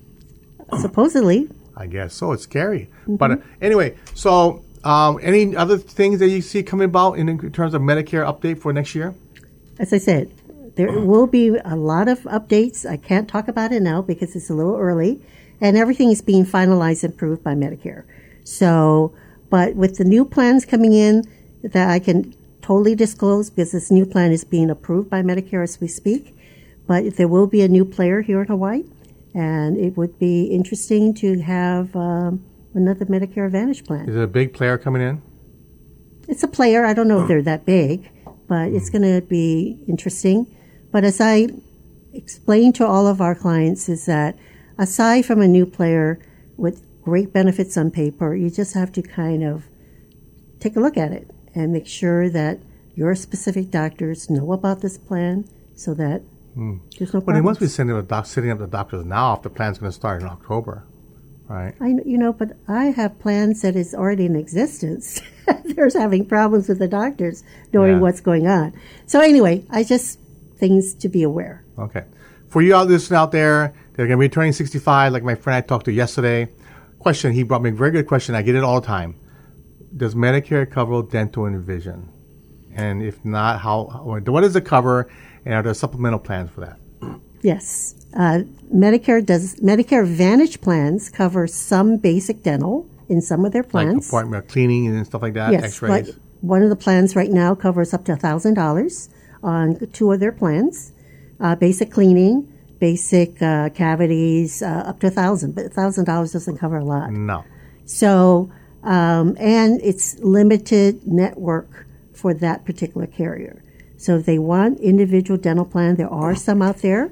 [SPEAKER 3] Supposedly.
[SPEAKER 2] I guess so. It's scary. But uh, anyway, so um, any other things that you see coming about in, in terms of Medicare update for next year?
[SPEAKER 3] As I said, there will be a lot of updates. I can't talk about it now because it's a little early, and everything is being finalized and approved by Medicare. So, but with the new plans coming in that I can totally disclose because this new plan is being approved by Medicare as we speak, but there will be a new player here in Hawaii, and it would be interesting to have um, another Medicare Advantage plan.
[SPEAKER 2] Is it a big player coming in?
[SPEAKER 3] It's a player. I don't know if they're that big, but it's going to be interesting. But as I explain to all of our clients is that aside from a new player with great benefits on paper, you just have to kind of take a look at it and make sure that your specific doctors know about this plan so that mm. there's no
[SPEAKER 2] But
[SPEAKER 3] problems.
[SPEAKER 2] they must be sending the doc- setting up the doctors now if the plan's going to start in October, right?
[SPEAKER 3] I, you know, but I have plans that is already in existence. There's having problems with the doctors knowing
[SPEAKER 2] Yeah.
[SPEAKER 3] what's going on. So anyway, I just, things to be aware.
[SPEAKER 2] Okay. For you out listening out there, they're going to be turning sixty-five, like my friend I talked to yesterday. Question, he brought me a very good question. I get it all the time. Does Medicare cover dental and vision? And if not, how, what does it cover? And are there supplemental plans for that?
[SPEAKER 3] Yes. Uh, Medicare does, Medicare Advantage plans cover some basic dental in some of their
[SPEAKER 2] Like
[SPEAKER 3] plans.
[SPEAKER 2] appointment cleaning and stuff like that,
[SPEAKER 3] Yes,
[SPEAKER 2] x-rays?
[SPEAKER 3] like one of the plans right now covers up to one thousand dollars on two of their plans. Uh, basic cleaning, basic uh, cavities, uh, up to one thousand dollars, but one thousand dollars doesn't cover a lot.
[SPEAKER 2] No.
[SPEAKER 3] So, um, and it's limited network for that particular carrier. So if they want individual dental plan, there are some out there.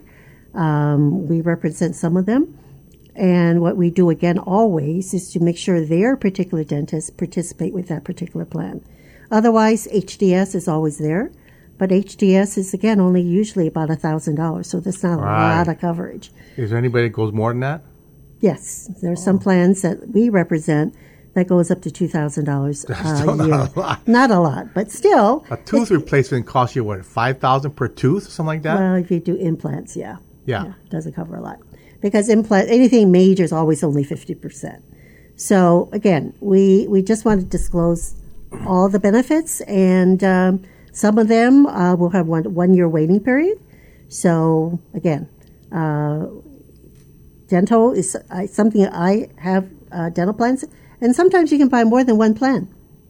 [SPEAKER 3] Um, we represent some of them. And what we do, again, always is to make sure their particular dentists participate with that particular plan. Otherwise, H D S is always there. But H D S is, again, only usually about one thousand dollars. So that's not
[SPEAKER 2] Right.
[SPEAKER 3] a lot of coverage.
[SPEAKER 2] Is there anybody that goes more than that?
[SPEAKER 3] Yes, there are some plans that we represent that goes up to two thousand dollars a
[SPEAKER 2] still not
[SPEAKER 3] year.
[SPEAKER 2] a lot.
[SPEAKER 3] Not a lot, but still.
[SPEAKER 2] A tooth replacement costs you, what, five thousand dollars per tooth, something like that?
[SPEAKER 3] Well, if you do implants, yeah.
[SPEAKER 2] Yeah.
[SPEAKER 3] It doesn't cover a lot. Because implant, anything major is always only fifty percent. So, again, we, we just want to disclose all the benefits, and um, some of them uh, will have one, one year waiting period. So, again, uh, dental is uh, something I have uh, dental plans, and sometimes you can buy more than one plan.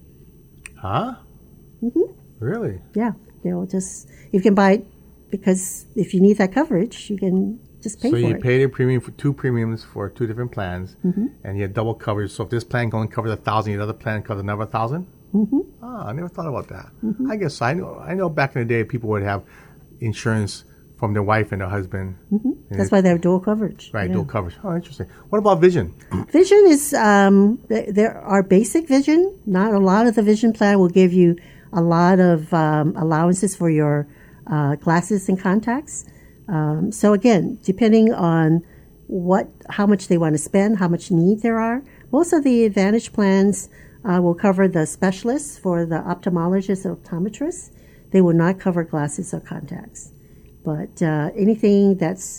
[SPEAKER 2] Huh?
[SPEAKER 3] Mm-hmm.
[SPEAKER 2] Really?
[SPEAKER 3] Yeah, you know, just you can buy it because if you need that coverage, you can just pay
[SPEAKER 2] So
[SPEAKER 3] for
[SPEAKER 2] you
[SPEAKER 3] it.
[SPEAKER 2] paid a premium for two premiums for two different plans,
[SPEAKER 3] Mm-hmm.
[SPEAKER 2] and you had double coverage. So if this plan only covers a thousand, the other plan covers another thousand.
[SPEAKER 3] Mm-hmm.
[SPEAKER 2] Ah, I never thought about that. Mm-hmm. I guess I know. I know back in the day, people would have insurance from their wife and their husband.
[SPEAKER 3] Mm-hmm.
[SPEAKER 2] And
[SPEAKER 3] That's
[SPEAKER 2] it-
[SPEAKER 3] why they have dual coverage.
[SPEAKER 2] right,
[SPEAKER 3] Yeah.
[SPEAKER 2] dual coverage. Oh, interesting. What about vision?
[SPEAKER 3] Vision is um, th- there are basic vision. Not a lot of the vision plan will give you a lot of um, allowances for your uh, glasses and contacts. Um, so again, depending on what, how much they want to spend, how much need there are, most of the Advantage plans uh, will cover the specialists for the ophthalmologists and optometrists. They will not cover glasses or contacts. But uh, anything that's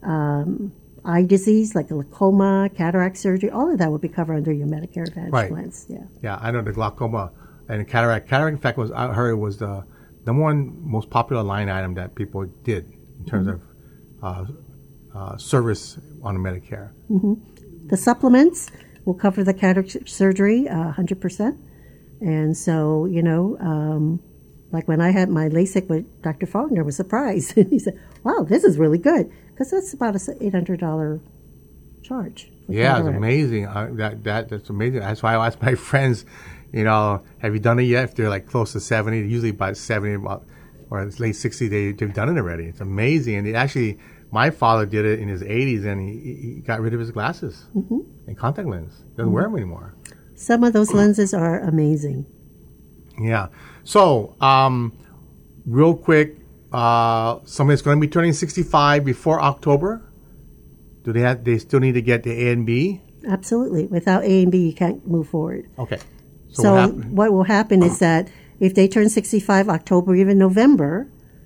[SPEAKER 3] um, eye disease, like glaucoma, cataract surgery, all of that will be covered under your Medicare Advantage
[SPEAKER 2] Right.
[SPEAKER 3] plans. Yeah.
[SPEAKER 2] Yeah, I know the glaucoma and cataract. Cataract, in fact, was I heard it was the number one most popular line item that people did in terms
[SPEAKER 3] Mm-hmm.
[SPEAKER 2] of uh, uh, service on Medicare.
[SPEAKER 3] Mm-hmm. The supplements will cover the cataract surgery uh, one hundred percent. And so, you know, um, like when I had my LASIK with Doctor Faulkner, I was surprised. He said, wow, this is really good. Because that's about an eight hundred dollars charge. for
[SPEAKER 2] Yeah, it's
[SPEAKER 3] cataract.
[SPEAKER 2] amazing. Uh, that that that's amazing. That's why I ask my friends, you know, have you done it yet? If they're like close to seventy, usually about seventy, about or it's late sixty, they they've done it already. It's amazing. And it actually, my father did it in his eighties, and he, he got rid of his glasses
[SPEAKER 3] Mm-hmm.
[SPEAKER 2] and contact lens. Doesn't wear them anymore.
[SPEAKER 3] Some of those lenses are amazing.
[SPEAKER 2] Yeah. So, um, real quick, uh, somebody's going to be turning sixty-five before October. Do they have? They still need to get the A and B?
[SPEAKER 3] Absolutely. Without A and B, you can't move forward.
[SPEAKER 2] Okay. So,
[SPEAKER 3] So,
[SPEAKER 2] what
[SPEAKER 3] what,
[SPEAKER 2] happened?
[SPEAKER 3] will happen is that if they turn sixty-five October, even November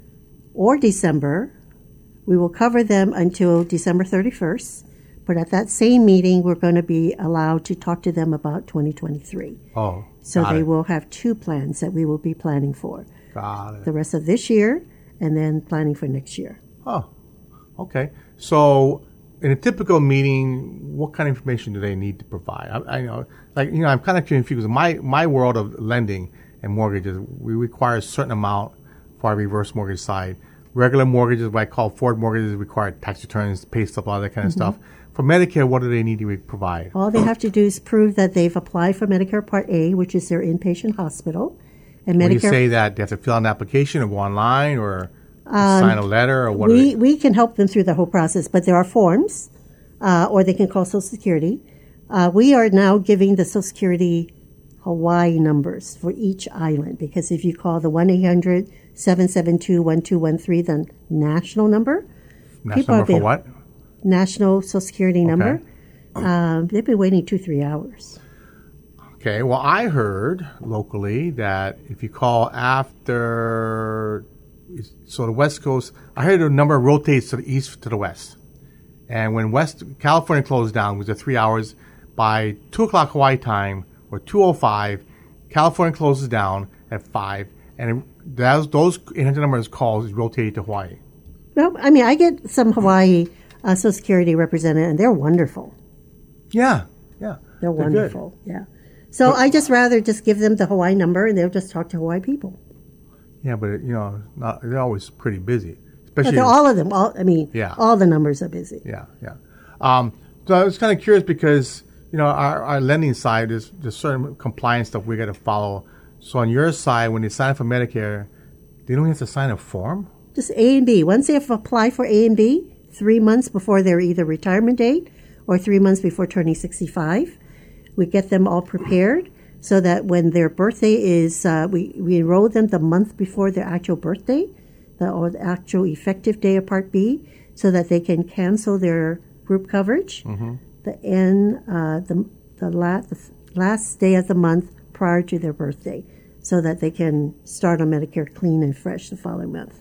[SPEAKER 3] or December, we will cover them until December thirty-first. But at that same meeting, we're going to be allowed to talk to them about twenty twenty-three.
[SPEAKER 2] Oh,
[SPEAKER 3] So
[SPEAKER 2] got
[SPEAKER 3] they
[SPEAKER 2] it.
[SPEAKER 3] will have two plans that we will be planning for.
[SPEAKER 2] Got it.
[SPEAKER 3] The rest of this year and then planning for next year.
[SPEAKER 2] Oh, okay. So in a typical meeting, what kind of information do they need to provide? I, I know, like, you know, I'm kind of confused. My, my world of lending and mortgages, we require a certain amount for our reverse mortgage side. Regular mortgages, what I call Ford mortgages, require tax returns, pay stub, all that kind of mm-hmm. stuff. For Medicare, what do they need to re- provide?
[SPEAKER 3] All they have to do is prove that they've applied for Medicare Part A, which is their inpatient hospital. And
[SPEAKER 2] when
[SPEAKER 3] Medicare,
[SPEAKER 2] you say that, they have to fill out an application or go online or um, sign a letter or what?
[SPEAKER 3] We,
[SPEAKER 2] they?
[SPEAKER 3] we can help them through the whole process, but there are forms, uh, or they can call Social Security. Uh, we are now giving the Social Security Hawaii numbers for each island, because if you call the one eight hundred seven seven two one two one three, the national number.
[SPEAKER 2] National number for what?
[SPEAKER 3] National Social Security
[SPEAKER 2] okay.
[SPEAKER 3] number. Um, they've been waiting two, three hours.
[SPEAKER 2] Okay. Well, I heard locally that if you call after, so the West Coast, I heard the number rotates to the east to the west. And when West California closed down, it was a three hours. By two o'clock Hawaii time, or two oh five, California closes down at five. And those, those eight hundred numbers calls is rotated to Hawaii.
[SPEAKER 3] Well, I mean, I get some Hawaii uh, Social Security representative, and they're wonderful.
[SPEAKER 2] Yeah, yeah.
[SPEAKER 3] They're,
[SPEAKER 2] they're
[SPEAKER 3] wonderful,
[SPEAKER 2] good.
[SPEAKER 3] yeah. So
[SPEAKER 2] but,
[SPEAKER 3] I just rather just give them the Hawaii number, and they'll just talk to Hawaii people.
[SPEAKER 2] Yeah, but, you know, not, they're always pretty busy. Especially
[SPEAKER 3] But all of them, all I mean,
[SPEAKER 2] yeah.
[SPEAKER 3] all the numbers are busy.
[SPEAKER 2] Yeah, yeah. Um, so I was kind of curious because, you know, our, our lending side, there's, there's certain compliance stuff we got to follow. So on your side, when they sign up for Medicare, they don't have to sign a form?
[SPEAKER 3] Just A and B. Once they have applied for A and B, three months before their either retirement date or three months before turning sixty-five, we get them all prepared so that when their birthday is, uh, we, we enroll them the month before their actual birthday, the, or the actual effective day of Part B, so that they can cancel their group coverage. Mm-hmm. The end, uh, the the last the last day of the month prior to their birthday, so that they can start on Medicare clean and fresh the following month.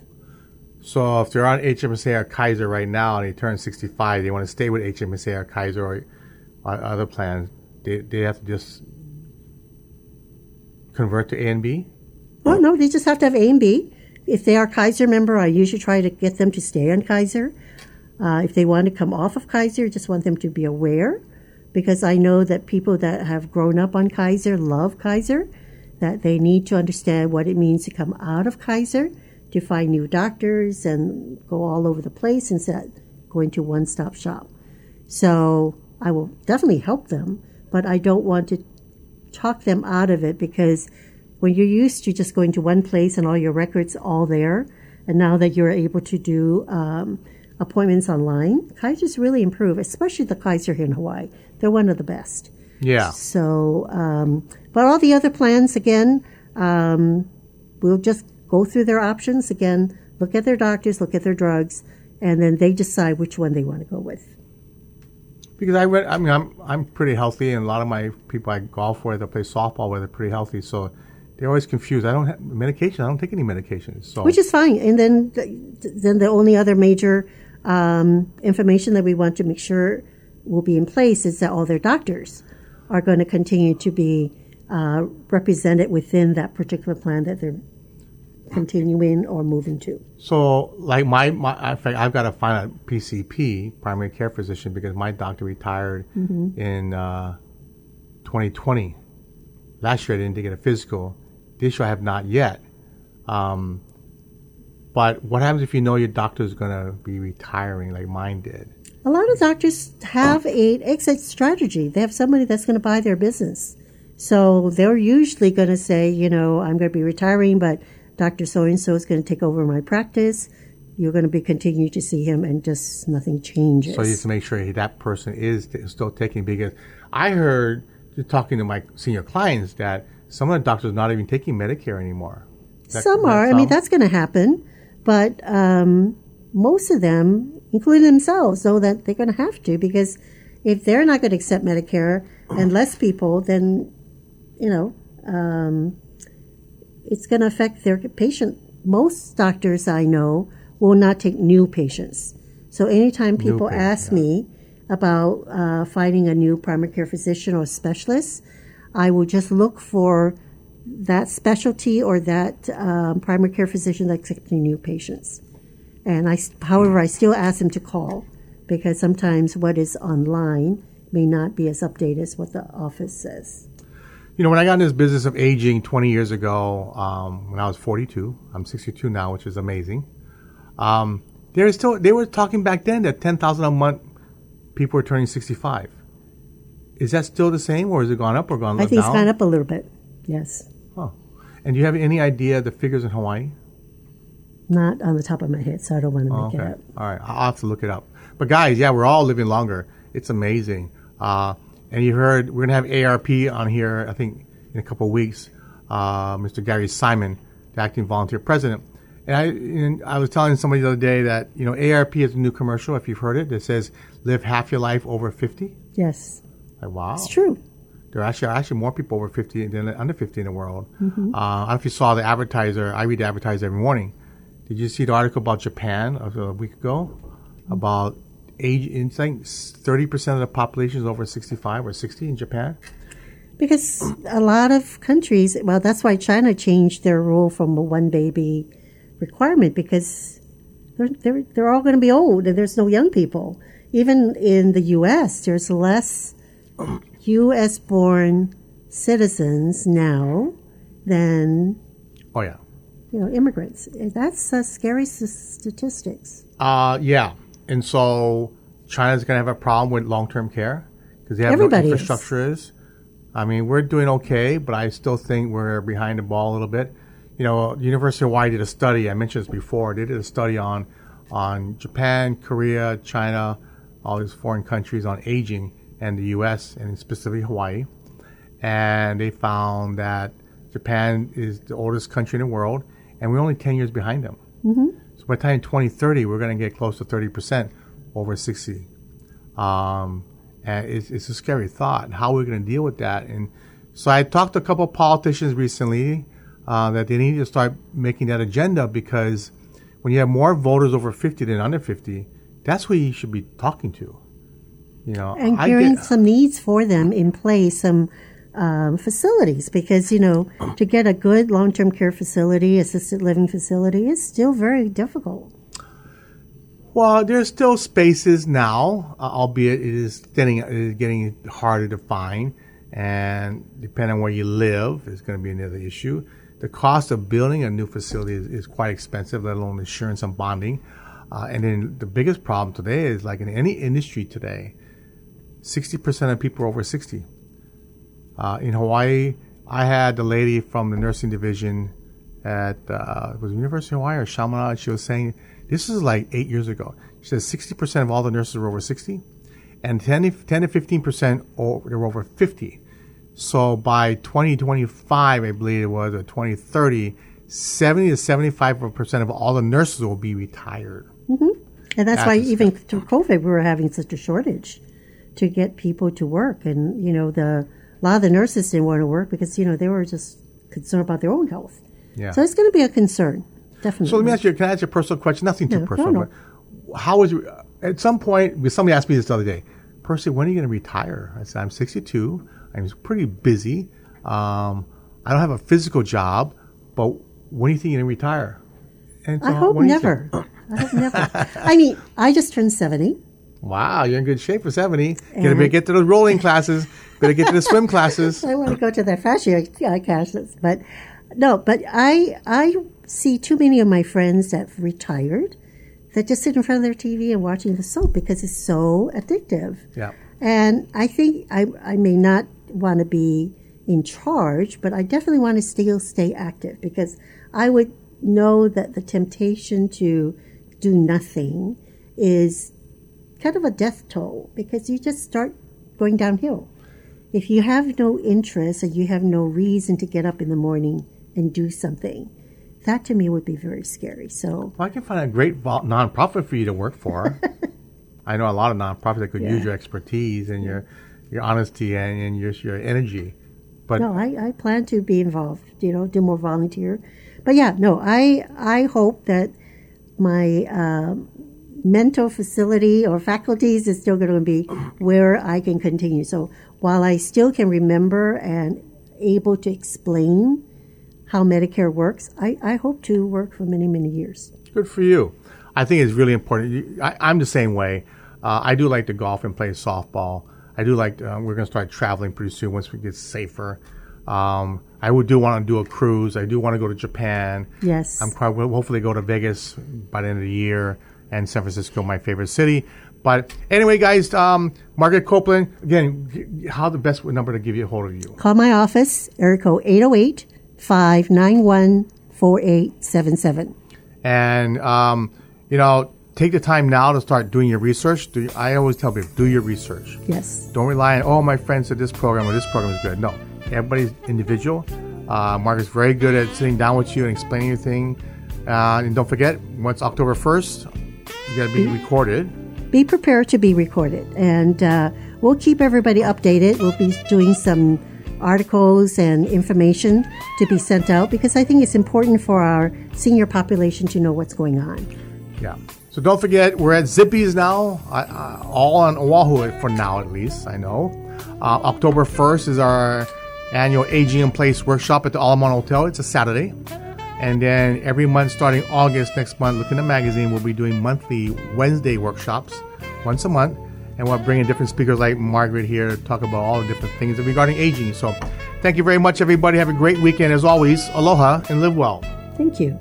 [SPEAKER 2] So if they're on H M S A or Kaiser right now and they turn sixty-five, they want to stay with H M S A or Kaiser or other plans, they they have to just convert to A and B?
[SPEAKER 3] Well, no, they just have to have A and B. If they are Kaiser member, I usually try to get them to stay on Kaiser. Uh, if they want to come off of Kaiser, just want them to be aware, because I know that people that have grown up on Kaiser love Kaiser, that they need to understand what it means to come out of Kaiser, to find new doctors and go all over the place instead of going to one-stop shop. So I will definitely help them, but I don't want to talk them out of it, because when you're used to just going to one place and all your records all there, and now that you're able to do um, appointments online, Kaiser's really improved, especially the Kaiser here in Hawaii. They're one of the best.
[SPEAKER 2] Yeah.
[SPEAKER 3] So, um, but all the other plans, again, um, we'll just go through their options. Again, look at their doctors, look at their drugs, and then they decide which one they want to go with.
[SPEAKER 2] Because I read, I mean, I'm I'm pretty healthy, and a lot of my people I golf with, I play softball with, are pretty healthy. So they're always confused. I don't have medication. I don't take any medications. So
[SPEAKER 3] which is fine. And then, then the only other major um, information that we want to make sure will be in place is that all their doctors are going to continue to be uh, represented within that particular plan that they're continuing or moving to.
[SPEAKER 2] So, like my, my in fact, I've got to find a P C P, primary care physician, because my doctor retired mm-hmm. in uh, twenty twenty. Last year I didn't get a physical. This year I have not yet. Um, but what happens if you know your doctor is going to be retiring, like mine did?
[SPEAKER 3] A lot of doctors have an exit strategy. They have somebody that's going to buy their business. So they're usually going to say, you know, I'm going to be retiring, but Doctor So-and-so is going to take over my practice. You're going to be continue to see him, and just nothing changes.
[SPEAKER 2] So you have to make sure that person is t- still taking, because I heard, just talking to my senior clients, that some of the doctors are not even taking Medicare anymore. That,
[SPEAKER 3] some are. Some? I mean, that's going to happen. But um, most of them, including themselves, know that they're going to have to, because if they're not going to accept Medicare and less people, then, you know, um, it's going to affect their patient. Most doctors I know will not take new patients. So anytime people patient, ask yeah. me about uh, finding a new primary care physician or specialist, I will just look for that specialty or that um, primary care physician that's accepting new patients. And I, however, I still ask them to call because sometimes what is online may not be as updated as what the office says.
[SPEAKER 2] You know, when I got into this business of aging twenty years ago, um, when I was forty-two, I'm sixty-two now, which is amazing. Um, there is still, they were talking back then that ten thousand a month people were turning sixty-five. Is that still the same, or has it gone up or gone down?
[SPEAKER 3] I think it's gone up a little bit, yes.
[SPEAKER 2] Oh. And do you have any idea the figures in Hawaii?
[SPEAKER 3] Not on the top of my head, so I don't want to
[SPEAKER 2] Oh,
[SPEAKER 3] make
[SPEAKER 2] okay.
[SPEAKER 3] it up.
[SPEAKER 2] All right. I'll have to look it up. But guys, yeah, we're all living longer. It's amazing. Uh, and you heard we're going to have A R P on here, I think, in a couple of weeks. Uh, Mister Gary Simon, the acting volunteer president. And I, and I was telling somebody the other day that, you know, A R P is a new commercial, if you've heard it, that says, live half your life over fifty.
[SPEAKER 3] Yes.
[SPEAKER 2] Like, wow.
[SPEAKER 3] It's true.
[SPEAKER 2] There are actually, actually more people over fifty than under fifty in the world.
[SPEAKER 3] Mm-hmm.
[SPEAKER 2] Uh, I don't know if you saw the advertiser. I read the advertiser every morning. Did you see the article about Japan a week ago? About age, it's like thirty percent of the population is over sixty-five or sixty in Japan.
[SPEAKER 3] Because a lot of countries, well, that's why China changed their rule from a one baby requirement, because they're, they're, they're all going to be old and there's no young people. Even in the U S, there's less U S born citizens now than,
[SPEAKER 2] Oh, yeah.
[SPEAKER 3] you know, immigrants. That's uh, scary s- statistics.
[SPEAKER 2] Uh, yeah. And so China's going to have a problem with long-term care because they have
[SPEAKER 3] Everybody
[SPEAKER 2] no
[SPEAKER 3] is.
[SPEAKER 2] infrastructure is. I mean, we're doing okay, but I still think we're behind the ball a little bit. You know, University of Hawaii did a study. I mentioned this before. They did a study on on Japan, Korea, China, all these foreign countries on aging, and the U S and specifically Hawaii. And they found that Japan is the oldest country in the world, and we're only ten years behind them.
[SPEAKER 3] Mm-hmm.
[SPEAKER 2] So by the time twenty thirty, we're going to get close to thirty percent over sixty. Um, and it's, it's a scary thought. How are we going to deal with that? And so I talked to a couple of politicians recently uh, that they need to start making that agenda, because when you have more voters over fifty than under fifty, that's who you should be talking to. You know,
[SPEAKER 3] And
[SPEAKER 2] I
[SPEAKER 3] hearing
[SPEAKER 2] get,
[SPEAKER 3] some needs for them in place, some um, facilities, because, you know, to get a good long-term care facility, assisted living facility, is still very difficult.
[SPEAKER 2] Well, there's still spaces now, uh, albeit it is getting it is getting harder to find, and depending on where you live, is going to be another issue. The cost of building a new facility is, is quite expensive, let alone insurance and bonding. Uh, and then the biggest problem today is, like in any industry today, sixty percent of people are over sixty. Uh, in Hawaii, I had the lady from the nursing division at uh, was it University of Hawaii or Chaminade. She was saying, this is like eight years ago. She says sixty percent of all the nurses were over sixty, and ten, ten to fifteen percent were over fifty. So by twenty twenty-five, I believe it was, or twenty thirty, seventy to seventy-five percent of all the nurses will be retired.
[SPEAKER 3] Mm-hmm. And that's,
[SPEAKER 2] That's
[SPEAKER 3] why
[SPEAKER 2] a
[SPEAKER 3] even through COVID, we were having such a shortage to get people to work. And, you know, the a lot of the nurses didn't want to work because, you know, they were just concerned about their own health.
[SPEAKER 2] Yeah.
[SPEAKER 3] So it's going to be a concern, definitely.
[SPEAKER 2] So let me ask you, can I ask you a personal question? Nothing too
[SPEAKER 3] No,
[SPEAKER 2] personal,
[SPEAKER 3] no, no.
[SPEAKER 2] but how was, at some point, somebody asked me this the other day, Percy, when are you going to retire? I said, I'm sixty-two. I'm pretty busy. Um, I don't have a physical job, but when do you think you're going to retire? And so
[SPEAKER 3] I hope
[SPEAKER 2] what do you
[SPEAKER 3] never.
[SPEAKER 2] say?
[SPEAKER 3] I hope never. I mean, I just turned seventy.
[SPEAKER 2] Wow, you're in good shape for seventy.
[SPEAKER 3] And-
[SPEAKER 2] Gotta get to those rolling classes. Better get to the swim classes.
[SPEAKER 3] I want to go to the fascia uh, classes, but no. But I I see too many of my friends that have retired that just sit in front of their T V and watching the soap because it's so addictive.
[SPEAKER 2] Yeah.
[SPEAKER 3] And I think I I may not want to be in charge, but I definitely want to still stay active because I would know that the temptation to do nothing is kind of a death toll because you just start going downhill. If you have no interest and you have no reason to get up in the morning and do something, that to me would be very scary. So
[SPEAKER 2] Well, I can find a great vol- nonprofit for you to work for. I know a lot of nonprofits that could
[SPEAKER 3] Yeah.
[SPEAKER 2] use your expertise and your your honesty and, and your your energy. But
[SPEAKER 3] no, I, I plan to be involved, you know, do more volunteer. But yeah, no, I I hope that my um, mental facility or faculties is still going to be where I can continue. So while I still can remember and able to explain how Medicare works, I, I hope to work for many, many years.
[SPEAKER 2] Good for you. I think it's really important. I, I'm the same way. Uh, I do like to golf and play softball. I do like, uh, we're going to start traveling pretty soon once we get safer. Um, I would do want to do a cruise. I do want to go to Japan.
[SPEAKER 3] Yes.
[SPEAKER 2] I'm quite, we'll hopefully go to Vegas by the end of the year, and San Francisco, my favorite city. But anyway, guys, um, Margaret Copeland, again, how the best number to give you a hold of you?
[SPEAKER 3] Call my office, area code eight oh eight, five nine one, four eight seven seven.
[SPEAKER 2] And, um, you know, take the time now to start doing your research. Do, I always tell people, do your research.
[SPEAKER 3] Yes.
[SPEAKER 2] Don't rely on, oh, my friend said this program or this program is good. No, everybody's individual. Uh, Margaret's very good at sitting down with you and explaining your thing. Uh, and don't forget, once October first, you got to be recorded.
[SPEAKER 3] Be prepared to be recorded. And uh, we'll keep everybody updated. We'll be doing some articles and information to be sent out because I think it's important for our senior population to know what's going on.
[SPEAKER 2] Yeah. So don't forget, we're at Zippy's now, uh, all on Oahu for now at least, I know. Uh, October first is our annual Aging in Place workshop at the Alamana Hotel. It's a Saturday. And then every month starting August next month, Look in the Magazine, we'll be doing monthly Wednesday workshops once a month. And we'll bring in different speakers like Margaret here to talk about all the different things regarding aging. So thank you very much, everybody. Have a great weekend. As always, aloha and live well.
[SPEAKER 3] Thank you.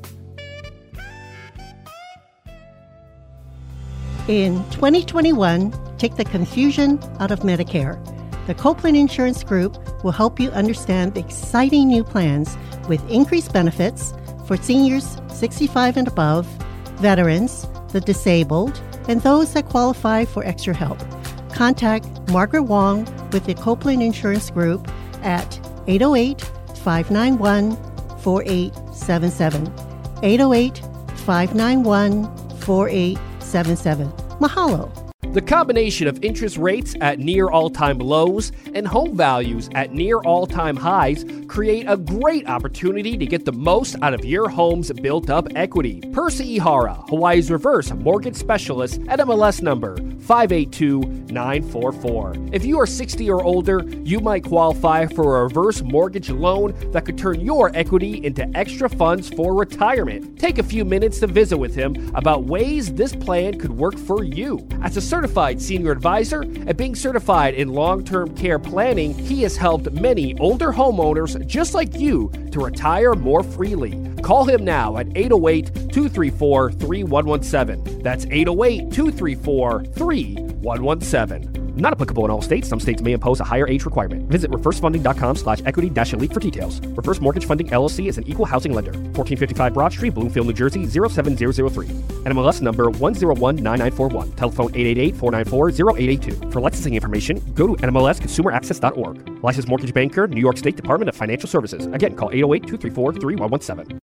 [SPEAKER 3] In twenty twenty-one, take the confusion out of Medicare. The Copeland Insurance Group will help you understand the exciting new plans with increased benefits for seniors sixty-five and above, veterans, the disabled, and those that qualify for extra help. Contact Margaret Wong with the Copeland Insurance Group at eight oh eight, five nine one, four eight seven seven. eight oh eight, five nine one, four eight seven seven. Mahalo.
[SPEAKER 1] The combination of interest rates at near all-time lows and home values at near all-time highs create a great opportunity to get the most out of your home's built-up equity. Percy Ihara, Hawaii's reverse mortgage specialist at M L S number five eight two nine four four. If you are sixty or older, you might qualify for a reverse mortgage loan that could turn your equity into extra funds for retirement. Take a few minutes to visit with him about ways this plan could work for you. As a certified senior advisor and being certified in long-term care planning, he has helped many older homeowners just like you to retire more freely. Call him now at eight oh eight, two three four, three one one seven. That's eight oh eight, two three four, three one one seven. Not applicable in all states. Some states may impose a higher age requirement. Visit reversefunding.com slash equity dash elite for details. Reverse Mortgage Funding L L C is an equal housing lender. fourteen fifty-five Broad Street, Bloomfield, New Jersey, zero seven zero zero three. N M L S number one zero one nine nine four one. Telephone eight eight eight, four nine four, zero eight eight two. For licensing information, go to N M L S consumer access dot org. Licensed mortgage banker, New York State Department of Financial Services. Again, call eight oh eight, two three four, three one one seven.